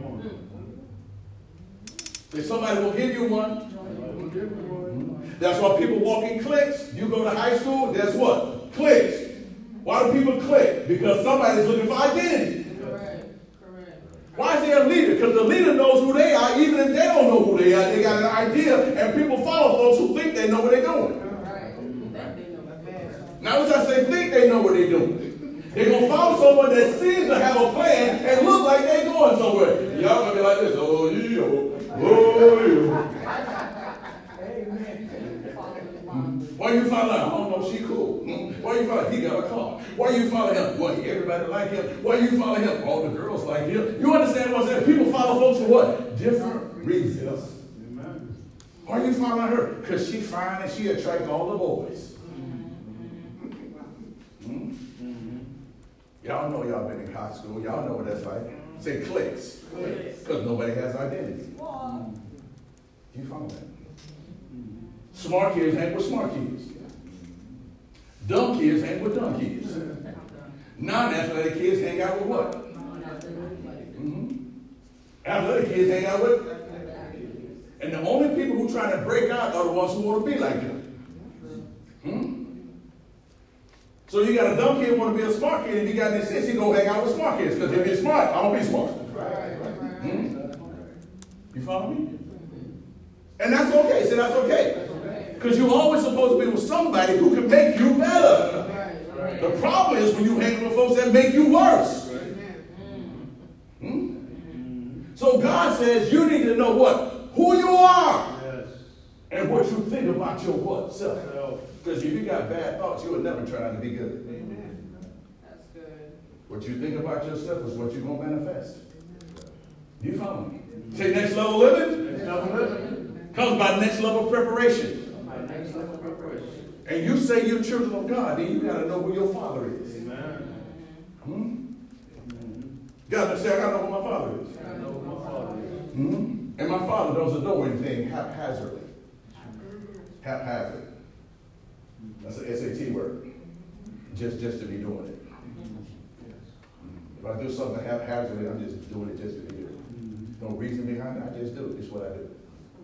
If somebody will give you one, that's why people walk in cliques. You go to high school, that's what? Cliques. Why do people click? Because somebody's looking for identity. Correct. Correct. Why is there a leader? Because the leader knows who they are, even if they don't know who they are. They got an idea, and people follow folks who think they know what they're doing. Right. That they know my bad. Now, as I say, think they know what they're doing. They're going to follow someone that seems to have a plan and look like they're going somewhere. Y'all going to be like this. Oh, yeah. Oh, yeah. Why you follow him? I don't know, she cool. Why you follow him? He got a car. Why you follow him? What, everybody like him? Why you follow him? All the girls like him. You understand what I'm saying? People follow folks for what? Different reasons. Why you following her? Because she fine and she attract all the boys. Hmm? Y'all know y'all been in high school. Y'all know what that's like. Say cliques. Because nobody has identity. You follow that? Smart kids hang with smart kids. Dumb kids hang with dumb kids. Non-athletic kids hang out with what? Mm-hmm. Athletic kids hang out with. And the only people who try to break out are the ones who want to be like them. Hmm? So you got a dumb kid who want to be a smart kid. If he got any sense, he go hang out with smart kids. Because if he's smart, I want to be smart. Hmm? You follow me? And that's okay. Say that's okay. Because you're always supposed to be with somebody who can make you better. The problem is when you hang with folks that make you worse. Hmm? So God says you need to know what? Who you are. And what you think about your what? Self. Because if you got bad thoughts, you will never try to be good. That's good. What you think about yourself is what you're going to manifest. Do you follow me? Say next level living. Next level living. Comes by next level preparation. Next level preparation. And you say you're children of God, then you got to know who your father is. Amen. Hmm? God to say, I got to know who my father is. I know who my father is. Hmm? And my father doesn't know anything haphazardly. Haphazard. That's an S A T word. Just, just to be doing it. If I do something haphazardly, I'm just doing it just to be doing it. No reason behind it, I just do it. It's what I do.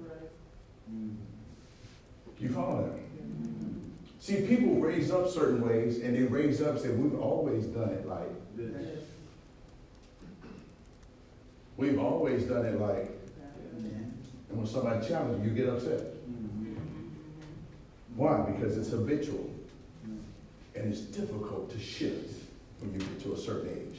You follow that? See, people raise up certain ways, and they raise up and say, we've always done it like this. We've always done it like, and when somebody challenges you, you get upset. Why? Because it's habitual. And it's difficult to shift when you get to a certain age.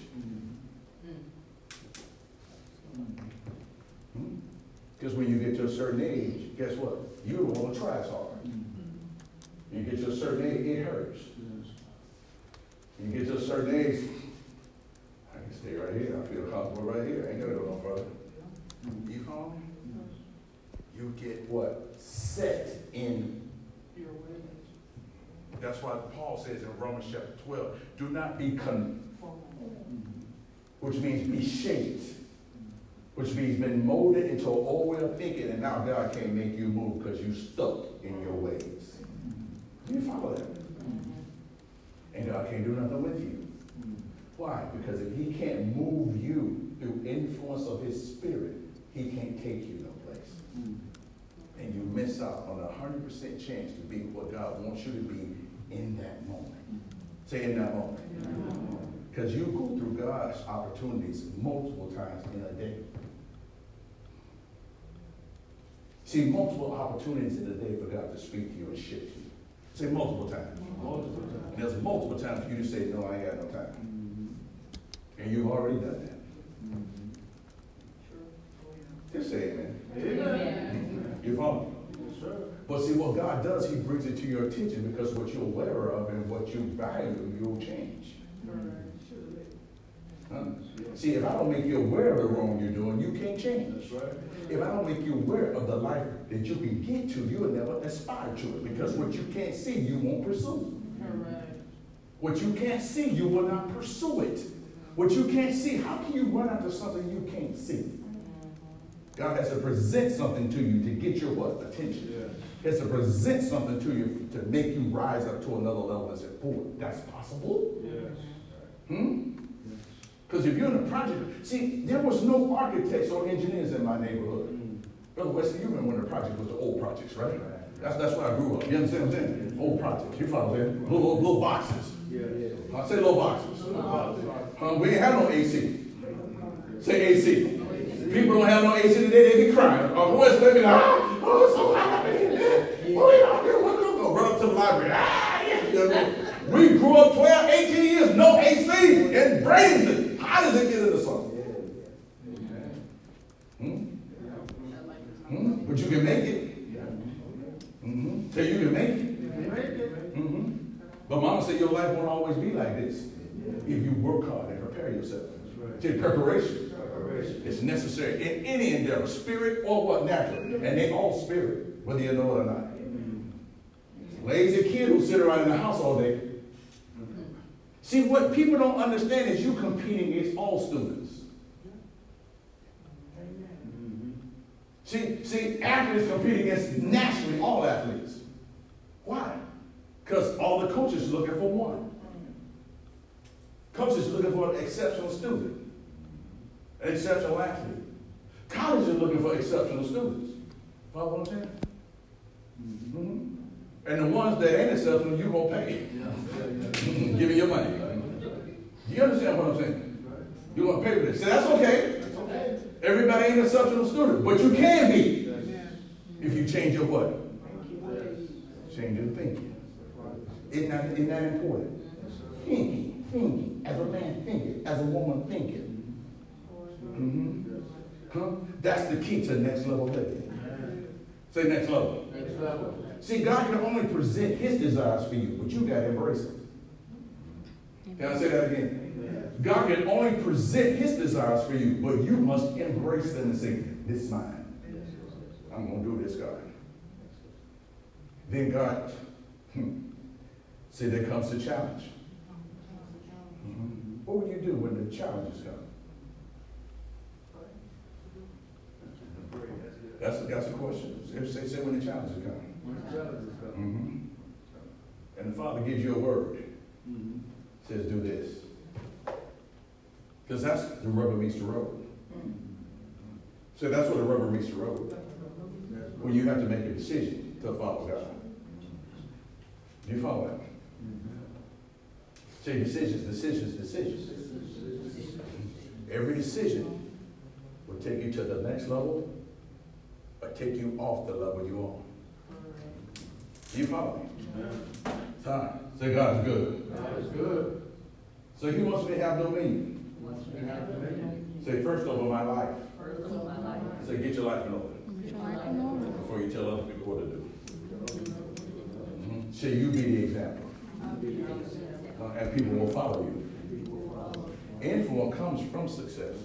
Because when you get to a certain age, guess what? You don't want to try as hard. You get to a certain age, it hurts. You get to a certain age, I can stay right here. I feel comfortable right here. I ain't gonna go no further. You follow me? You get what? Set in your ways. That's why Paul says in Romans chapter twelve, do not be conformed, which means be shaped, which means been molded into an old way of thinking, and now God can't make you move because you stuck in your ways. You follow that? And God can't do nothing with you. Why? Because if he can't move you through influence of his spirit, he can't take you no place. And you miss out on a one hundred percent chance to be what God wants you to be in that moment. Say in that moment. Because you go through God's opportunities multiple times in a day. See, multiple opportunities in a day for God to speak to you and shift you. Say multiple times. Multiple times. And there's multiple times for you to say, no, I ain't got no time. Mm-hmm. And you've already done that. Mm-hmm. Just say amen. Amen. You follow me? Yes, sir. But see, what God does, he brings it to your attention because what you're aware of and what you value, you'll change. Mm-hmm. Huh? See, if I don't make you aware of the wrong you're doing, you can't change. That's right. If I don't make you aware of the life that you can get to, you'll never aspire to it. Because what you can't see, you won't pursue. Correct. What you can't see, you will not pursue it. What you can't see, how can you run after something you can't see? God has to present something to you to get your what? Attention. Yeah. He has to present something to you to make you rise up to another level and say, oh, that's possible? Yes. Hmm? Because if you're in a project, see, there was no architects or engineers in my neighborhood. Mm. Brother Wesley, you remember when the project was the old projects, right? That's that's where I grew up. You understand what I'm saying? Old projects. You follow that? Little, little, little boxes. Yeah, yeah. I say little boxes. Little boxes. Uh, we ain't have no A C. Say A C. People don't have no A C today, they be crying. Uh, Wesley, they be like, ah, oh, it's so hot in here. What are you out here? What are you going? Run up to the library. Ah, yeah. You know what I mean? We grew up twelve, eighteen years, no A C, in Bradenton. How does it get in the song? Hmm? Hmm? But you can make it. Mm-hmm. So you can make it. Mm-hmm. But Mama said your life won't always be like this if you work hard and prepare yourself. See, preparation is necessary in any endeavor, spirit or what, natural. And they all spirit, whether you know it or not. Lazy kid who sit around in the house all day. See, what people don't understand is you competing against all students. Mm-hmm. See, see, athletes compete against nationally all athletes. Why? Because all the coaches are looking for one. Coaches are looking for an exceptional student, an exceptional athlete. Colleges are looking for exceptional students. Follow what I'm saying? Mm-hmm. And the ones that ain't exceptional, you gonna pay. Give me your money. Do you understand what I'm saying? You're gonna pay for this. So that's okay. That's okay. Everybody ain't an exceptional student, but you can be if you change your what? Change your thinking. Isn't that, isn't that important? Thinking, thinking, as a man thinking, as a woman thinking. Mm-hmm. Huh? That's the key to next level living. Say next level. Next level. See, God can only present his desires for you, but you got to embrace them. Can I say that again? God can only present his desires for you, but you must embrace them and say, this is mine. I'm going to do this, God. Then God, hmm, see, there comes the challenge. Mm-hmm. What will you do when the challenges come? That's, that's a question. Say, say when the challenges come. Mm-hmm. And the Father gives you a word. Mm-hmm. Says, do this. Because that's the rubber meets the road. So that's where the rubber meets the road. When you have to make a decision to follow God. Do you follow that? Say decisions, decisions, decisions. Every decision will take you to the next level or take you off the level you're on. Do you follow me? Time. Say God is good. God is good. So he wants me to have dominion. Wants me to have dominion. Say first over my life. First of my life. Say get your life in order Get your life in order. before you tell other people what to do. Mm-hmm. Say you be the example. Uh, and people will follow you. Influence comes from success.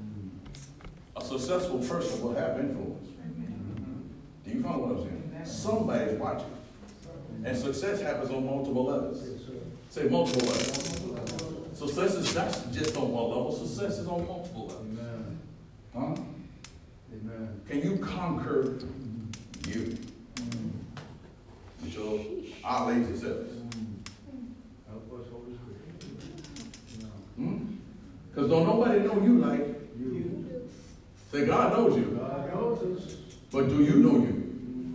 A successful person will have influence. Do you follow what I'm saying? Somebody's watching. And success happens on multiple levels. Say multiple levels. Success is not just on one level. Success is on multiple levels. Amen. Huh? Amen. Can you conquer you? With your our lazy selves. Help us, Holy Spirit. Because don't nobody know you like You. say God knows you. God knows us. But do you know you?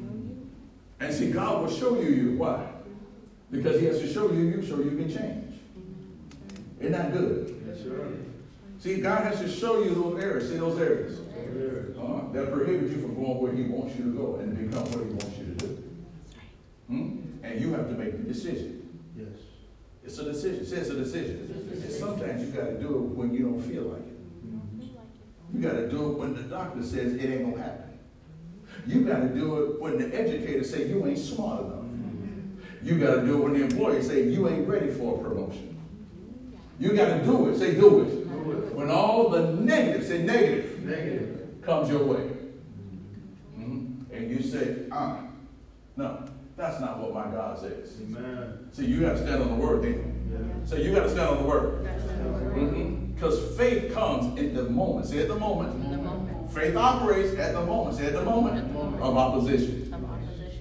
And see, God will show you you. Why? Because he has to show you you so you can change. Isn't that good? Yes, sir. See, God has to show you those areas. See those areas Amen. uh, that prohibit you from going where he wants you to go and become what he wants you to do. Hmm? And you have to make the decision. Yes. It's a decision. Say it's a decision. And sometimes you got to do it when you don't feel like it. You got to do it when the doctor says it ain't going to happen. You got to do it when the educator say you ain't smart enough. You got to do it when the employer say you ain't ready for a promotion. You got to do it. Say do it. Do it. When all the negative, say negative, Negative. comes your way. Mm-hmm. And you say, ah, no, that's not what my God says. Amen. See, you got to stand on the word then. Yeah. So you got to stand on the word. Because mm-hmm. faith comes in the moment. Say at the moment. In the moment. Faith operates at the moment. Say at the moment, At the moment. of opposition. Of opposition.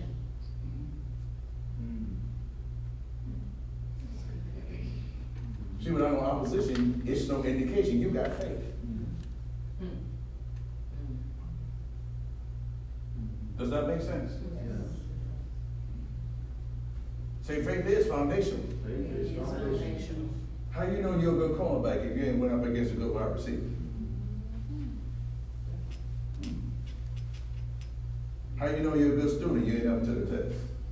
See, without no opposition, it's no indication you got faith. Does that make sense? Say faith is foundational. Faith is foundation. How you know you're a good cornerback if you ain't went up against a good wide receiver? How you know you're a good student you ain't never took a test?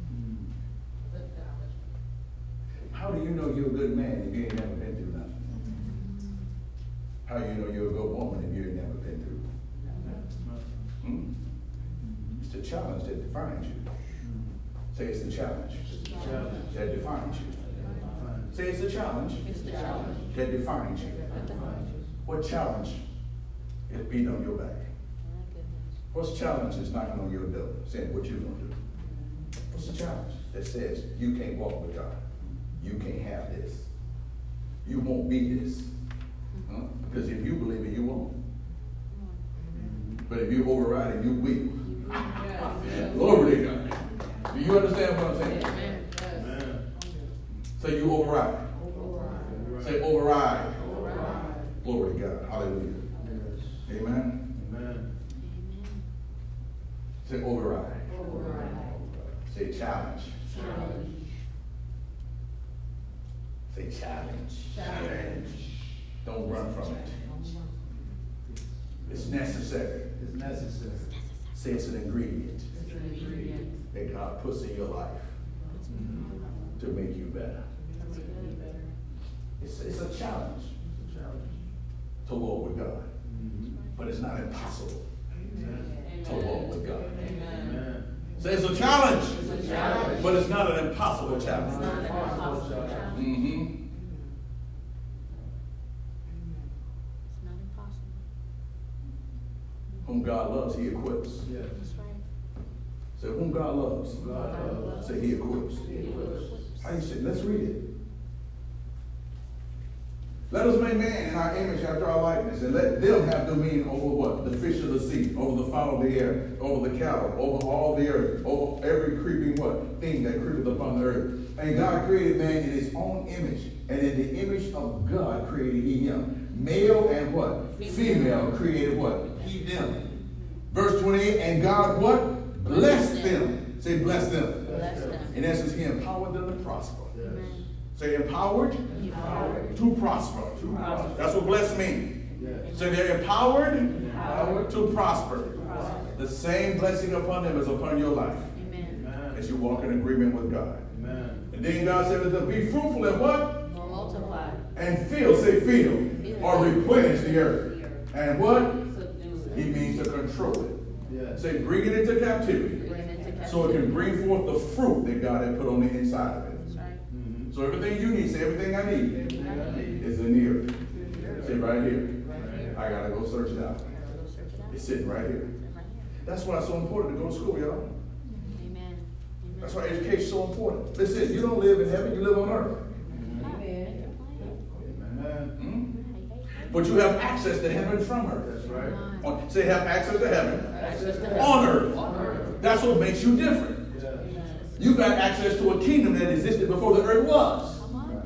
How do you know you're a good man if you ain't never been through nothing? How do you know you're a good woman if you ain't never been through? Hmm? It's the challenge that defines you. Say it's the challenge Challenge. that defines you. Say it's the challenge It's the challenge. that defines you. That defines you. What challenge is beating on your back? My goodness. What's challenge is knocking on your door saying what you gonna do? What's the challenge that says you can't walk with God? You can't have this. You won't be this. Huh? Because if you believe it, you won't. But if you override it, you will. Yes. Glory to God. Do you understand what I'm saying? Amen. Amen. Say you override. Say override. Override. Glory to God. Hallelujah. Yes. Amen. Amen. Say override. Override. Say challenge. Challenge. Say challenge. Challenge. Don't run from it. It's necessary. It's necessary. Say it's an ingredient It's an ingredient. that God puts in your life to make you better. That's good. It's, it's a challenge It's a challenge. to walk with God, Mm-hmm. but it's not impossible Amen. to walk with God. Amen. Amen. Say it's a challenge, It's a challenge. but it's not an impossible It's challenge. not an impossible challenge. Mm-hmm. It's not impossible. Whom God loves, He equips. Yes. That's right. Say whom God loves, God loves. say He equips. He equips. How you say? Let's read it. Let us make man in our image after our likeness, and let them have dominion over what? The fish of the sea, over the fowl of the air, over the cattle, over all the earth, over every creeping what? Thing that creepeth upon the earth. And God created man in his own image, and in the image of God created he him. Male and what? Female created what? He them. Verse twenty-eight, and God what? Blessed them. Say bless them. Bless them. In essence, he empowered them to prosper. Amen. Say empowered, Empowered. to prosper. To prosper. That's what blessed means. Yes. So they're empowered, Empowered. to prosper. Prosper. The same blessing upon them is upon your life Amen. Amen. as you walk in agreement with God. Amen. And then God said to them, be fruitful and what? More multiply. And fill, say fill, or replenish the earth. And what? Subdue He means to control it. Yes. Say bring it into captivity Bring it into so it captivity. can bring forth the fruit that God had put on the inside of it. That's right. Mhm. So everything you need, say everything I need Everything I need. is in here. Say right here. Right here. I gotta go search it out. Go search it out. It's sitting right here. It's right here. That's why it's so important to go to school, y'all. Amen. Amen. That's why education is so important. Listen, you don't live in heaven, you live on earth. Amen. Hmm? But you have access to heaven from earth. That's right. On- Say have access to heaven Access to heaven. on earth. On earth. That's what makes you different. Yes. You got access to a kingdom that existed before the earth was. Come on now.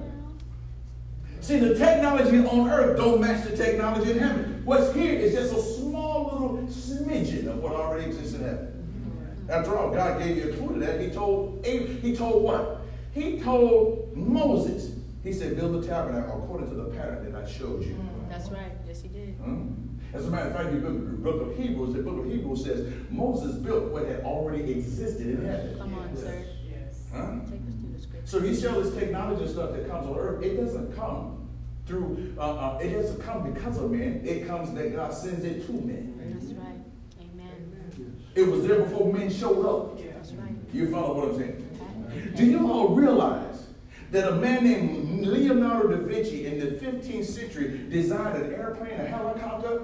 See, the technology on earth don't match the technology in heaven. What's here is just a small little smidgen of what already exists in heaven. After all, God gave you a clue to that. He told Ab- He told what? He told Moses. He said, build the tabernacle according to the pattern that I showed you. That's right. Yes, he did. Hmm? As a matter of fact, you go to the book of Hebrews, the book of Hebrews says Moses built what had already existed in heaven. Come on, sir. Huh? Take us through the scripture. So he shows this technology stuff that comes on earth. It doesn't come through, uh, uh, it doesn't come because of men. It comes that God sends it to men. That's right. Amen. It was there before men showed up. That's right. You follow what I'm saying? Okay. Do you all realize that a man named Leonardo da Vinci in the fifteenth century designed an airplane, a helicopter,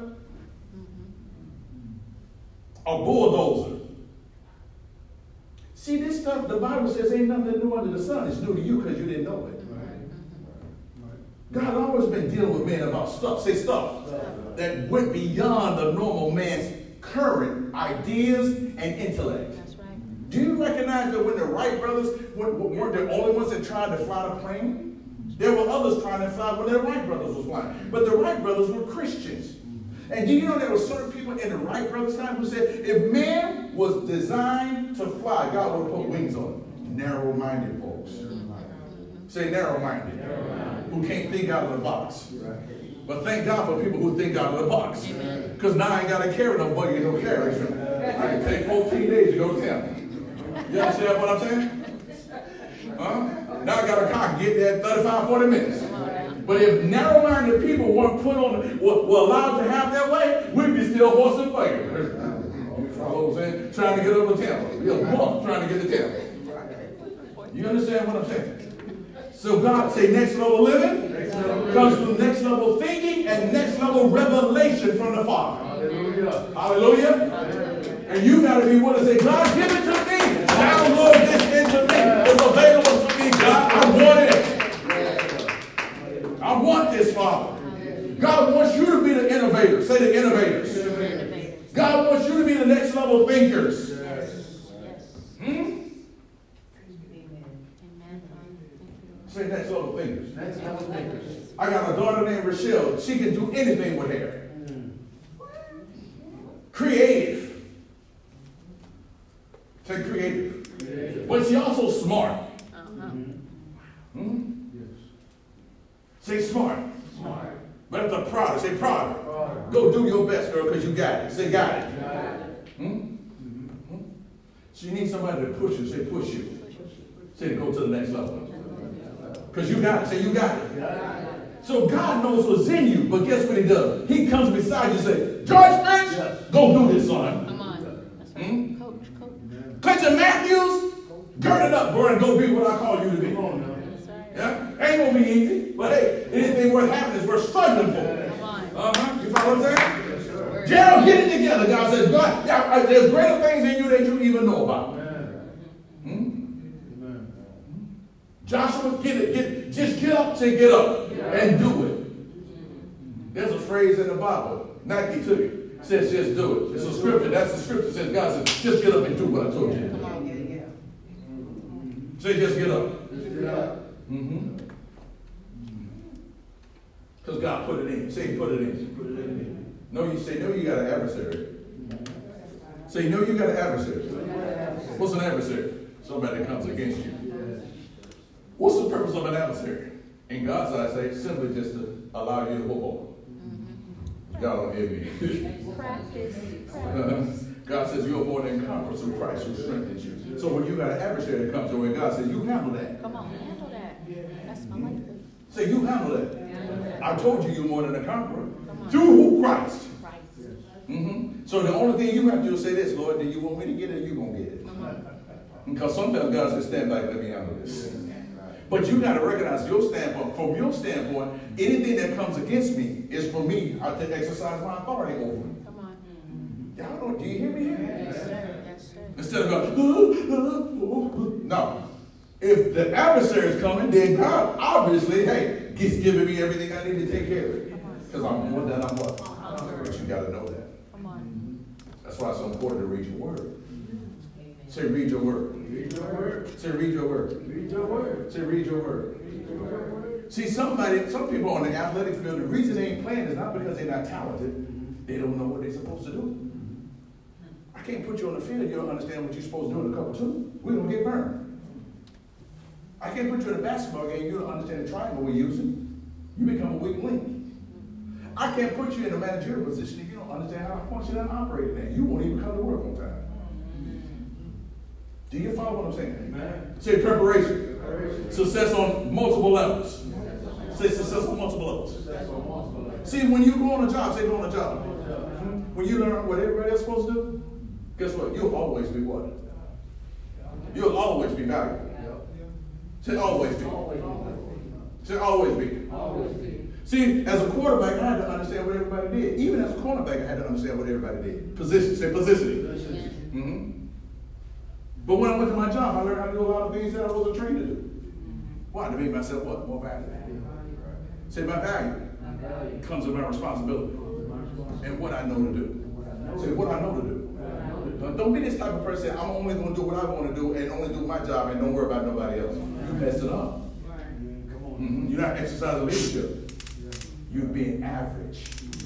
a bulldozer? See, this stuff, the Bible says ain't nothing new under the sun. It's new to you because you didn't know it. God always been dealing with men about stuff. Say stuff. That went beyond the normal man's current ideas and intellect. That's right. Do you recognize that when the Wright brothers weren't, weren't the only ones that tried to fly the plane? There were others trying to fly when the Wright brothers was flying. But the Wright brothers were Christians. And do you know there were certain people in the Wright brothers' time who said, if man was designed to fly, God would have put wings on him. Narrow-minded folks. Say narrow-minded. Narrow-minded. Who can't think out of the box. But thank God for people who think out of the box. Because now I ain't got to carry no buggy, no carriage. I can take fourteen days to go to town. You understand what I'm saying? Huh? Now I got a car, get there in thirty-five, forty minutes. But if narrow-minded people weren't put on, were, were allowed to have their way, we'd be still horse and buggy. You follow what I'm saying? Trying to get over the town. Be a bump trying to get to town. You understand what I'm saying? So God say next level living comes from next level thinking and next level revelation from the Father. Hallelujah. Hallelujah. And you got to be willing to say, God, give it to me. Download this into me. It's available to me, God. I want it. I want this, Father. God wants you to be the innovators. Say the innovators. Innovators. God wants you to be the next level thinkers. Yes. Yes. Hmm? Amen. Say next level thinkers. Next level thinkers. I got a daughter named Rochelle. She can do anything with hair. Creative. Say creative. Creative. But she also smart. Uh-huh. Hmm? Yes. Say smart. Smart. But it's a product. Say product. Product. Go do your best, girl, because you got it. Say got it. Got it. Hmm? Hmm? So you need somebody to push you. Say push you. Say to go to the next level. Because you got it. Say you got it. Got it. So God knows what's in you, but guess what he does? He comes beside you and says, George French, Yes. go do this, son. Come on. That's right. Hmm? Coach, coach. Clinton Matthews, gird it up, bro, and go be what I call you to be. Come on now. That's right. Yeah? Ain't gonna be easy, but hey, anything worth having is worth struggling for. Come on. Uh-huh. You follow what I'm saying? Yes, sir. Gerald, get it together. God says, God, yeah, uh, there's greater things in you that you even know about. Amen. Hmm? Amen. Joshua, get it, get it. Just get up, say get up, and do it. There's a phrase in the Bible, Nike took it, says just do it. It's a scripture. That's the scripture. Says God says, just get up and do what I told you. Come on. Yeah, yeah. Say just get up. Just get up. Mm-hmm. Because God put it in. Say he put it in. Put it in. No, you say, no, you got an adversary. Say, no, you got an adversary. What's an adversary? Somebody that comes against you. What's the purpose of an adversary? In God's eyes, say, simply just to allow you to whoop over. God don't hear me. Practice. Uh-huh. Practice. God says you're more than conquerors through Christ who strengthens you. So when you got an adversary that comes your way, God says you handle that. Come on, handle that. That's my life. Say you handle that. I told you you're more than a conqueror. Through who? Christ. Christ. Mm-hmm. So the only thing you have to do is say this, Lord, do you want me to get it or you going to get it? Come on. Because sometimes God says, stand back, let me handle this. But you got to recognize your standpoint. From your standpoint, anything that comes against me is for me uh, to exercise my authority over it. Come on. Y'all don't, do you hear me here? Yes, sir. Yes, sir. Instead of going, no. If the adversary is coming, then God obviously, hey, he's giving me everything I need to take care of it. Because I'm more than I'm what? But you got to know that. Come on. That's why it's so important to read your word. Say, read your word. Read your word. Say, read your word. Read your word. Say, read your word. Read your word. See, somebody, some people on the athletic field, the reason they ain't playing is not because they're not talented. They don't know what they're supposed to do. I can't put you on the field. You don't understand what you're supposed to do in a couple two. We're going to get burned. I can't put you in a basketball game. You don't understand the triangle we're using. You become a weak link. I can't put you in a managerial position if you don't understand how I function and operate in that. You won't even come to work on time. Do you follow what I'm saying? Amen. Say preparation. Preparation. Success on multiple levels. Say success on multiple levels. That's what multiple levels. See, when you go on a job, say go on a job. Mhm. When you learn what everybody else is supposed to do, guess what? You'll always be what? You'll always be valuable. Say always be. Say always be. Always be. See, as a quarterback, I had to understand what everybody did. Even as a cornerback, I had to understand what everybody did. Position. Say positioning. Mm-hmm. But when I went to my job, I learned how to do a lot of things that I wasn't trained to do. Why? To make myself what? More valuable. Say my value comes with my responsibility and what I know to do. Say what I know to do. Don't, don't be this type of person. I'm only going to do what I want to do and only do my job and don't worry about nobody else. You messed it up. Mm-hmm. You're not exercising leadership. You're being average.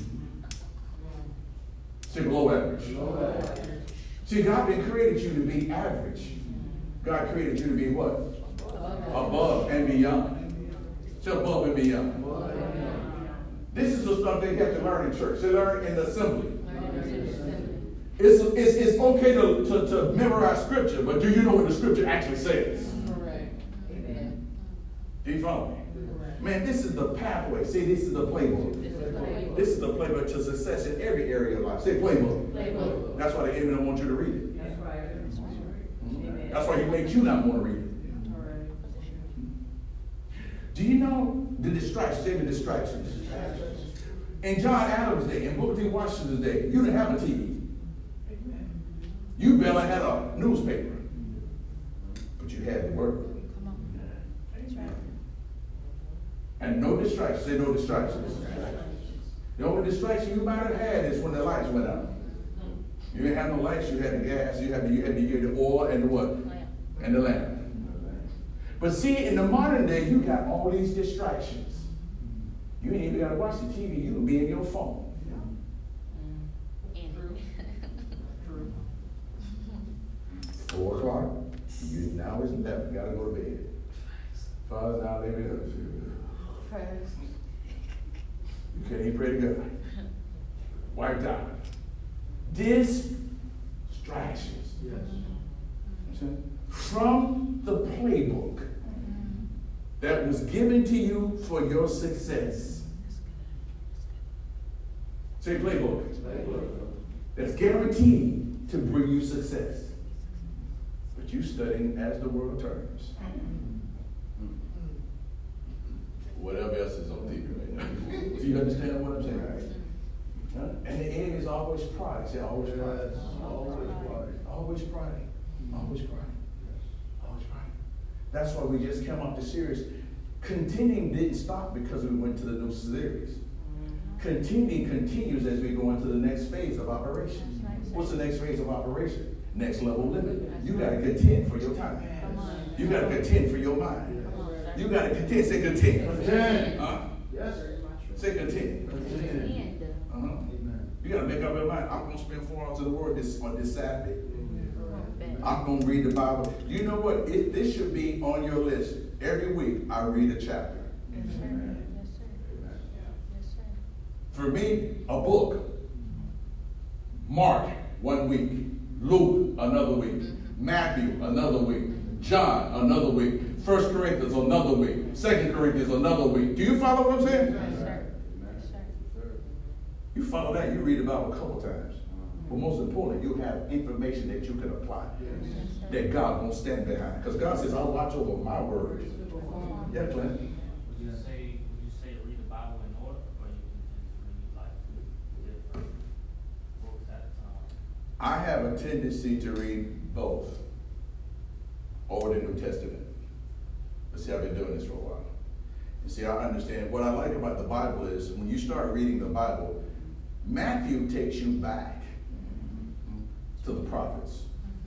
Say below average. See, God didn't create you to be average. God created you to be what? Above and beyond. Say above and beyond. This is the stuff they have to learn in church. They learn in the assembly. It's, it's, it's okay to, to, to memorize scripture, but do you know what the scripture actually says? Do you follow me? Man, this is the pathway. See, this is the playbook. This is the playbook to success in every area of life. Say playbook. Playbook. That's why the enemy don't want you to read it. That's right. Mhm. That's why he makes you not want to read it. Do you know the distractions? Say the distractions. In John Adams' day, in Booker T. Washington's day, you didn't have a T V. You barely had a newspaper. But you had the word. Come on. That's right. And no distractions. Say no distractions. The only distraction you might have had is when the lights went out. You didn't have no lights, you had the gas, you had the, you had the, you had the oil and the what? And the lamp. But see, in the modern day, you got all these distractions. You ain't even got to watch the T V. You can be in your phone. Four o'clock. You, now it's eleven. Got to go to bed. Father, now let me up. You can't even pray to God. Wiped out. Distractions. Yes. From the playbook that was given to you for your success. Say playbook. That's guaranteed to bring you success. But you studying as the world turns. Whatever else is on T V right now. Do you understand what I'm saying? Huh? And the end is always pride. Say always pride. Always pride. Always pride. Always pride. Always pride. That's why we just came off the series. Contending didn't stop because we went to the new series. Continuing continues as we go into the next phase of operation. That's right. What's the next phase of operation? Next level living. You got to contend for your time. Come on. You got to contend for your mind. Come on, sir. You got to contend. Say contend. Contend. Uh, Yes. say contend. Contend. Uh-huh. Amen. You got to make up your mind. I'm going to spend four hours in the Word this on this Saturday. Bet. I'm going to read the Bible. You know what? It, this should be on your list. Every week I read a chapter. Yes, sir. Yes, sir. Yes, sir. For me, a book. Mark, one week. Luke, another week. Matthew, another week. John, another week. First Corinthians, another week. Second Corinthians, another week. Do you follow what I'm saying? Yes, sir. Yes, sir. You follow that, you read the Bible a couple times. But most importantly, you have information that you can apply. Yes, sir. That God won't stand behind. Because God says, I'll watch over my word. Yeah, Clint. Would you say, would you say read the Bible in order, or you can just read like different books at a time? I have a tendency to read both. Old and New Testament. But see, I've been doing this for a while. You see, I understand. What I like about the Bible is when you start reading the Bible, Matthew takes you back to the prophets.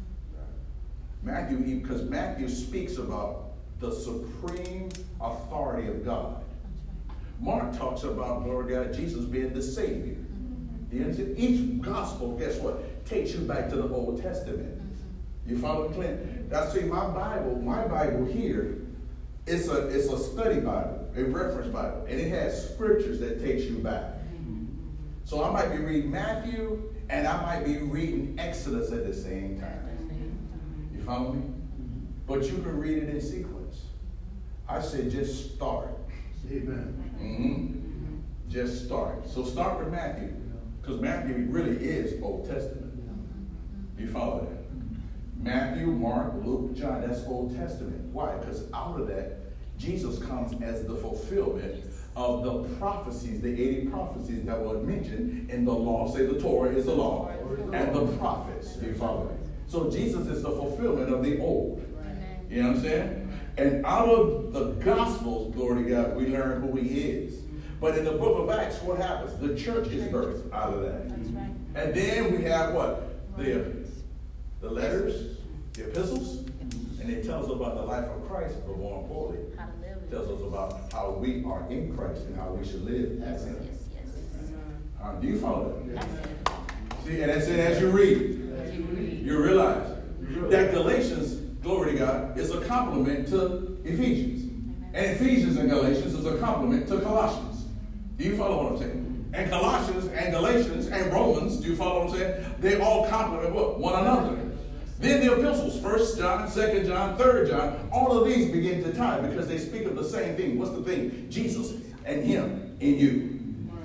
Matthew, because Matthew speaks about the supreme authority of God. Mark talks about, Lord God, Jesus being the Savior. You understand? Each gospel, guess what, takes you back to the Old Testament. You follow me, Clint? That's see, my Bible, my Bible here, it's a it's a study Bible, a reference Bible, and it has scriptures that takes you back. So I might be reading Matthew, and I might be reading Exodus at the same time. You follow me? But you can read it in sequence. I said just start. Amen. Mm-hmm. Just start. So start with Matthew, because Matthew really is Old Testament. You follow that? Matthew, Mark, Luke, John, that's Old Testament. Why? Because out of that, Jesus comes as the fulfillment of the prophecies, the eighty prophecies that were mentioned in the law. Say the Torah is the law, and the prophets. You follow me? So Jesus is the fulfillment of the old. You understand? And out of the Gospels, glory to God, we learn who he is. But in the book of Acts, what happens? The church is birthed out of that. That's right. And then we have what? The, the letters, the epistles, and it tells us about the life of Christ, but more importantly, How to live it it. tells us about how we are in Christ and how we should live as him. Yes, yes. Uh, do you follow that? That's it. See, and that's it as you read. You realize You that Galatians, glory to God, is a complement to Ephesians. And Ephesians and Galatians is a complement to Colossians. Do you follow what I'm saying? And Colossians and Galatians and Romans, do you follow what I'm saying? They all complement what? One another. Then the epistles, First John, Second John, Third John, all of these begin to tie because they speak of the same thing. What's the thing? Jesus and him in you.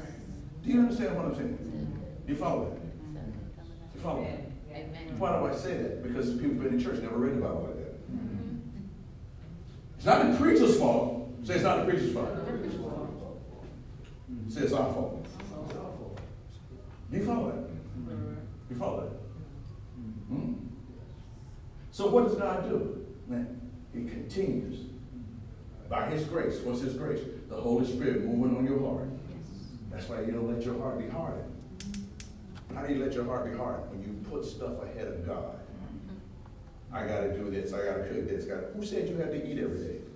Do you understand what I'm saying? Do you follow that? Do you follow that? Amen. Why do I say that? Because people in the church never read the Bible like that. It's not the preacher's fault. Say it's not the preacher's fault. Say it's our fault. Do you follow that? You follow that? Hmm? So what does God do? Man, he continues. By his grace. What's his grace? The Holy Spirit moving on your heart. That's why you don't let your heart be hardened. How do you let your heart be hardened? When you put stuff ahead of God. I got to do this. I got to cook this. Gotta, who said you have to eat every day?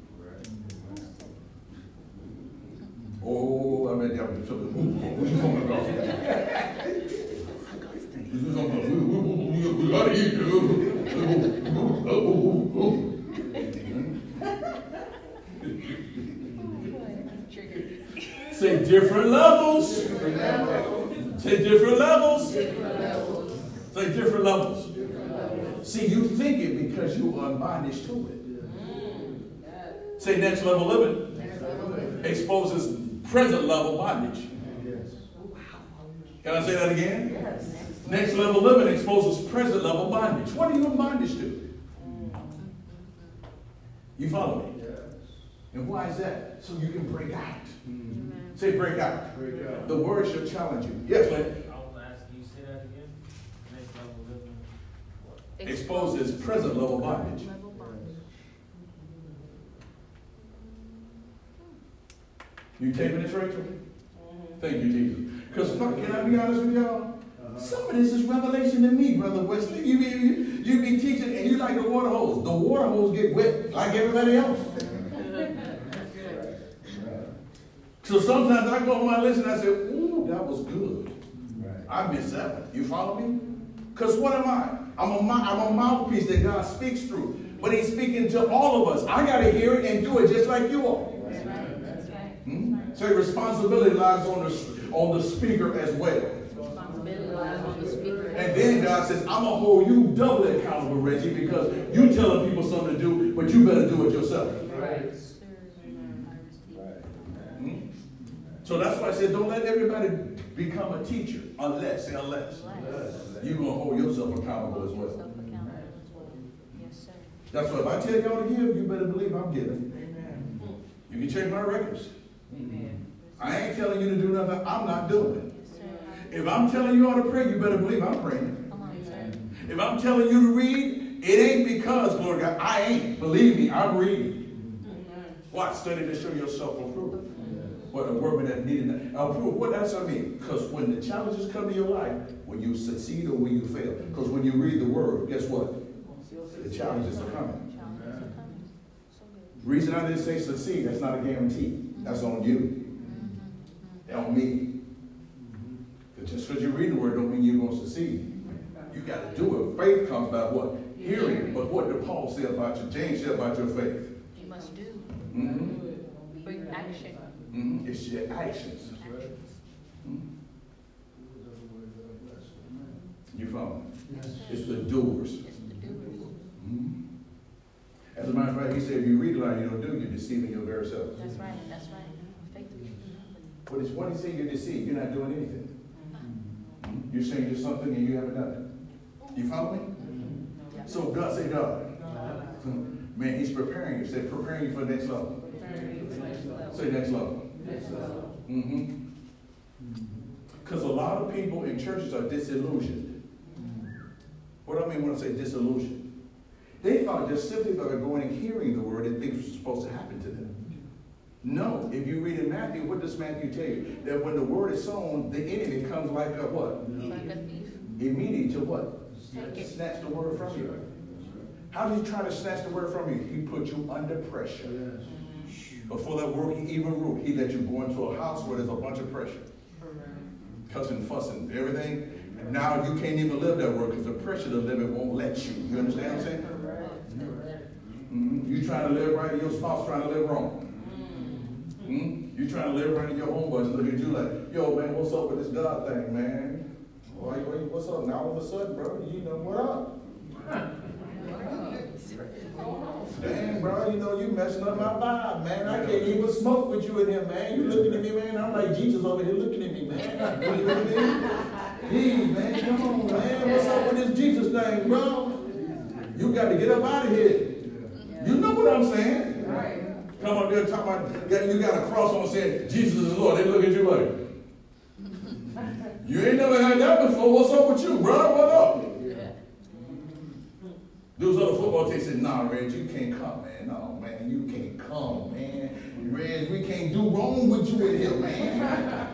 Oh, I mean, that was something. What you talking about? We got to eat. Say different levels. Say different levels. Say different levels. See, you think it because you are in bondage to it. Say next level living exposes present level bondage. Can I say that again? Yes. Next level living exposes present level bondage. What are you in bondage to? You follow me? And why is that? So you can break out. Say break out. Break out. The word should challenge you. Yes, Lynn. I was asking you, say that again? Next level living, what? Exposes present level bondage. Level bondage. You taping this, Rachel? Thank you, Jesus. Because can I be honest with y'all? Some of this is revelation to me, Brother Wesley. You be, you, you be teaching and you like the water hose. The water hose get wet like everybody else. So sometimes I go home and I listen and I say, ooh, that was good. I missed that one. You follow me? Because what am I? I'm a, I'm a mouthpiece that God speaks through. But he's speaking to all of us. I got to hear it and do it just like you are. That's right. That's right. Hmm? So responsibility lies on the, on the speaker as well. Responsibility lies on the speaker. And then God says, I'm going to hold you doubly accountable, Reggie, because you telling people something to do, but you better do it yourself. Right. Hmm? So that's why I said, don't let everybody become a teacher unless, say unless, you're going to hold yourself accountable as well. Yes, sir. That's why if I tell y'all to give, you better believe I'm giving. You can check my records. I ain't telling you to do nothing I'm not doing. Yes, sir. If I'm telling you all to pray, you better believe I'm praying. Come on, sir. If I'm telling you to read, it ain't because, Lord God, I ain't. Believe me, I'm reading. Watch, study to show yourself approved. What a workman that needed approved. What does that mean? Because when the challenges come to your life, when you succeed or when you fail, because when you read the word, guess what? The challenges are coming. Challenges are coming. So good. The reason I didn't say succeed, that's not a guarantee. That's on you. That's on me. But just because you read the word don't mean you're going to succeed. You got to do it. Faith comes by what? Hearing. But what did Paul say about you? James said about your faith. You must do. Mm-hmm. Bring action. Mm-hmm. It's your actions. Mm-hmm. You follow? Yes, It's the doers. It's the doers. Mm-hmm. As a matter of fact, he said, if you read a lot, you don't do, you're deceiving your very self. That's right. That's right. Faith is What is what he say you're deceived? You're not doing anything. Mm-hmm. You're saying you're something and you haven't done it. You follow me? Mm-hmm. So God say God. Man, he's preparing you. Say preparing you for the next level. Say next level. Mm-hmm. Because a lot of people in churches are disillusioned. What do I mean when I say disillusioned? They thought just simply by going and hearing the word that things were supposed to happen to them. No. If you read in Matthew, what does Matthew tell you? That when the word is sown, the enemy comes like a what? like a thief. Immediate to what? Take it. Snatch the word from you. How did he try to snatch the word from you? He put you under pressure. Before that working even root, he let you go into a house where there's a bunch of pressure. Cussing, fussing, everything. Now you can't even live that word because the pressure to live it won't let you. You understand what I'm saying? Mm-hmm. You trying to live right and your spouse trying to live wrong. Mm-hmm. You trying to live right and your homeboys look at you like, yo man, what's up with this God thing, man? Why, why, what's up? Now all of a sudden, bro, you know what up? Dang, bro, you know you messing up my vibe, man. I can't even smoke with you in here, man. You looking at me, man. I'm like Jesus over here looking at me, man. You know what I mean? Hey, man, come on, man. What's up with this Jesus thing, bro? You got to get up out of here. You know what I'm saying? Come on there talking about, you got a cross on saying Jesus is Lord. They look at you like, you ain't never had that before. What's up with you, bro? What up? Those other football teams said, nah, Reg, you can't come, man. No, man, you can't come, man. Reg, we can't do wrong with you in here, man.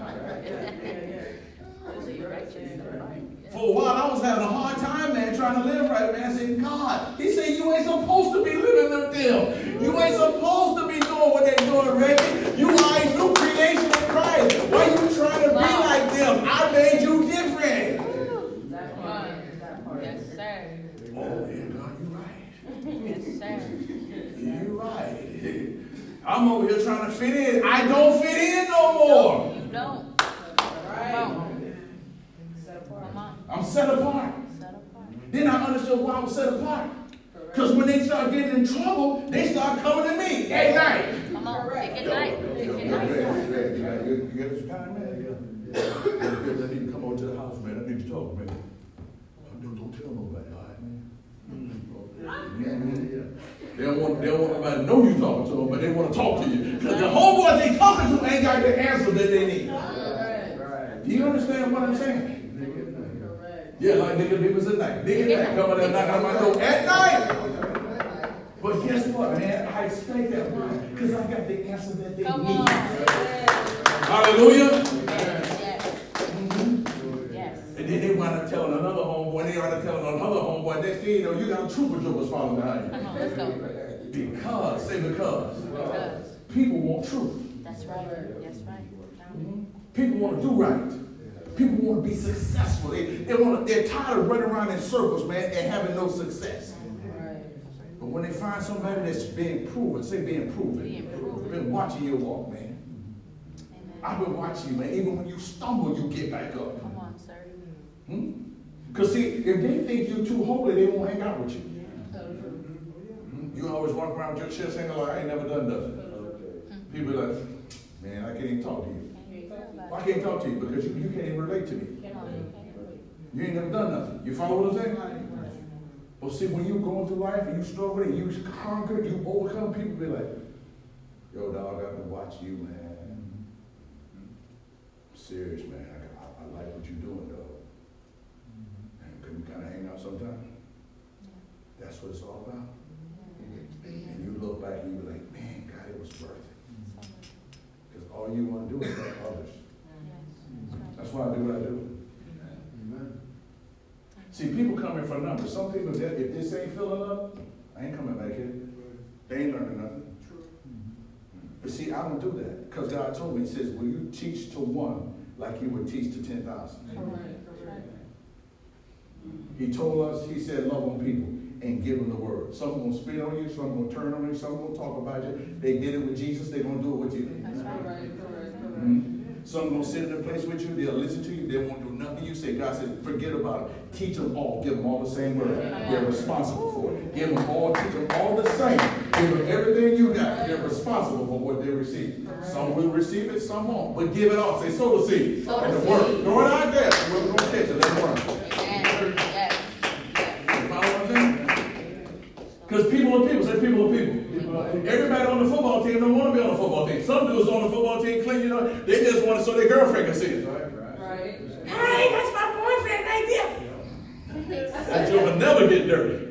For a while, I was having a hard time, man, trying to live right, man. I said, God, he said, you ain't supposed to be living with them. You ain't supposed to be doing what they're doing, Reggie. You are a new creation in Christ. Why you trying to be like them? I made you different. That part. Yes, sir. Oh, yeah, God, you're right. Yes, sir. You're right. I'm over here trying to fit in. I don't fit in no more. You don't. Come on. Come on. I'm set apart. Set apart. Then I understood why I was set apart. Because when they start getting in trouble, they start coming to me at night. Come on. Pick a night. Pick a You night. get this time, man? I need to come over to the house, man. I need to talk, man. Don't, don't tell nobody, all right, man? Mm-hmm. They don't want, they don't want nobody to know you talking to them, but they want to talk to you. Because the homeboys they talking to ain't got the answer that they need. Do you understand what I'm saying? Yeah, like Nicodemus at night. Nicodemus coming there knocking on my door at night. But guess what, man? I expect that because I got the answer that they Come need. on. Hallelujah. lot of trooper jobbers following behind Come you? on, let's go. Because, say because. Because. People want truth. That's right. That's right. Mhm. People want to do right. People want to be successful. They, they want to, they're tired of running around in circles, man, and having no success. But when they find somebody that's being proven, say being proven. Being proven. I've been watching your walk, man. Amen. I've been watching you, man. Even when you stumble, you get back up. Come on, sir. Because, see, if they think you're too holy, they won't hang out with you. Hmm? You always walk around with your chest hanging like, I ain't never done nothing. People are like, man, I can't even talk to you. Why can't I talk to you? Because you, you can't even relate to me. You ain't never done nothing. You follow what I'm saying? Well, see, when you're going through life and you struggle and you conquer, you overcome, people be like, yo, dog, I've been watching you, man. I'm serious, man. I, I, I like what you're doing, dog. And can we kind of hang out sometime? That's what it's all about. And you look back and you be like, man, God, it was worth it. Because all you want to do is help others. That's why I do what I do. Amen. See, people come in for numbers. Some people, if this ain't filling up, I ain't coming back here. They ain't learning nothing. But see, I don't do that. Because God told me, he says, will you teach to one like you would teach to ten thousand? He told us, he said, love on people and give them the word. Some going to spit on you, some going to turn on you, some going to talk about you. They did it with Jesus, they're going to do it with you. That's right. Mm-hmm. Some going to sit in a place with you, they'll listen to you, they won't do nothing you say. God said, forget about it. Teach them all. Give them all the same word. They're responsible for it. Give them all, teach them all the same. Give them everything you got. They're responsible for what they receive. Some will receive it, some won't. But give it all. Say, sow the seed. Sow the and the seed. word. Throw it out there. We're going to catch it. Let's run. Yes. Yes. You follow what I'm saying? Because people are people. Say people are people. Everybody on the football team don't want to be on the football team. Some dudes on the football team claim, you know, they just want it so their girlfriend can see it. Right. Hey, that's my boyfriend right there. That joke will never get dirty.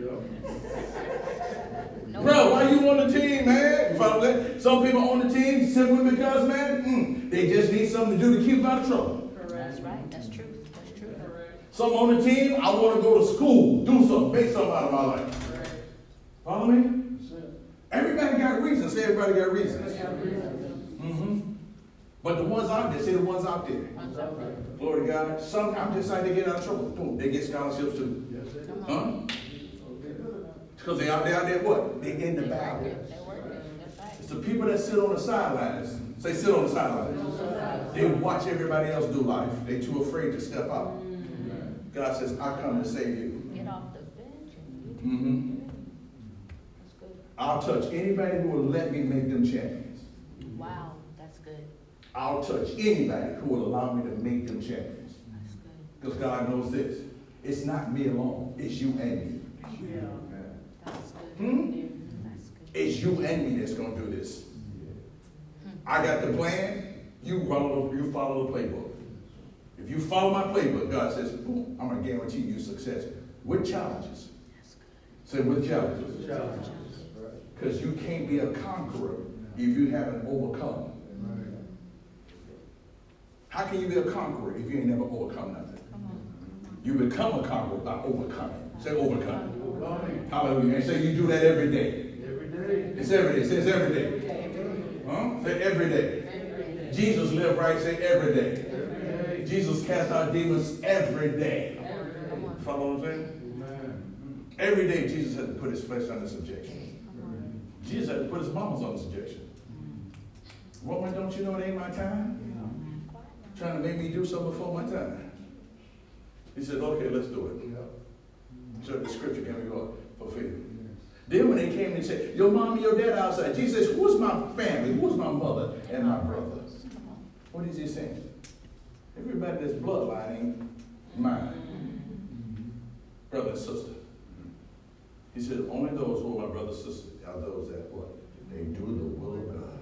No. Bro, why you on the team, man? You follow that? Some people on the team simply because, man, mm, they just need something to do to keep them out of trouble. That's right. That's true. That's true. Some on the team, I want to go to school, do something, make something out of my life. Follow me? Everybody got reasons. Say everybody got reasons. Mm-hmm. But the ones out there, say the ones out there. Glory to God. Some, I'm just like they get out of trouble. Boom, they get scholarships too. Huh? Because they out there, out there what? They in the battle. It's the people that sit on the sidelines. Say sit on the sidelines. They watch everybody else do life. They too afraid to step out. God says, I come to save you. Get off the bench and you Mm-hmm. That's good. I'll touch anybody who will let me make them champions. Wow, that's good. I'll touch anybody who will allow me to make them champions. That's good. Because God knows this. It's not me alone. It's you and me. That's good. Hmm? That's good. It's you and me that's going to do this. I got the plan. You follow, you follow the playbook. If you follow my playbook, God says, boom, I'm going to guarantee you success. With challenges. That's good. Say with challenges. Because you can't be a conqueror if you haven't overcome. How can you be a conqueror if you ain't never overcome nothing? You become a conqueror by overcoming. Say overcoming. Hallelujah. And say you do that every day. Every day. It's every day. Say it's every day. Huh? Say every day. Jesus lived right. Say every day. Jesus cast out demons every day. Follow what I'm saying? Every day Jesus had to put his flesh under subjection. Jesus had to put his mamas under subjection. Woman, don't you know it ain't my time? Trying to make me do something before my time. He said, okay, let's do it. So the scripture can be fulfilled. Then when they came and said, your mom and your dad outside, Jesus says, who's my family? Who's my mother and my brother? What is he saying? Everybody that's bloodline ain't mine. Brother and sister. He said, only those who are my brother and sister are those that what? They do the will of God.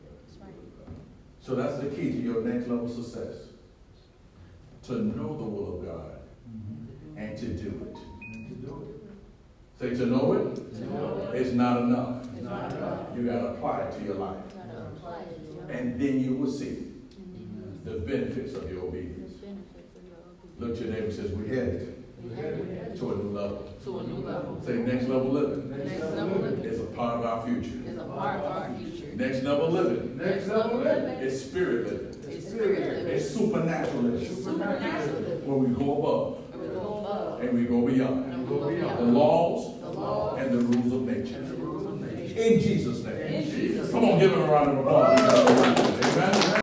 So that's the key to your next level of success. To know the will of God and to do it. Say to know it, To know it. it's not enough. It's not enough. You got to apply it to your life. You gotta apply it to your- And then you will see and then the benefits of your the obedience. benefits of your obedience. Look to your neighbor and says, we headed to a new level. To a new level. Say next level living. Next level living It's a part of our future. is a part of our future. Next level living. Next level living. It's spirit living. It's spirit living. It's supernatural living. Supernatural living. Where we go above And we go above. and we go beyond And we go the beyond. laws The law and the rules of nature. and the rules of nature. In Jesus' name. In Jesus' Come on, give him a round of applause. Amen.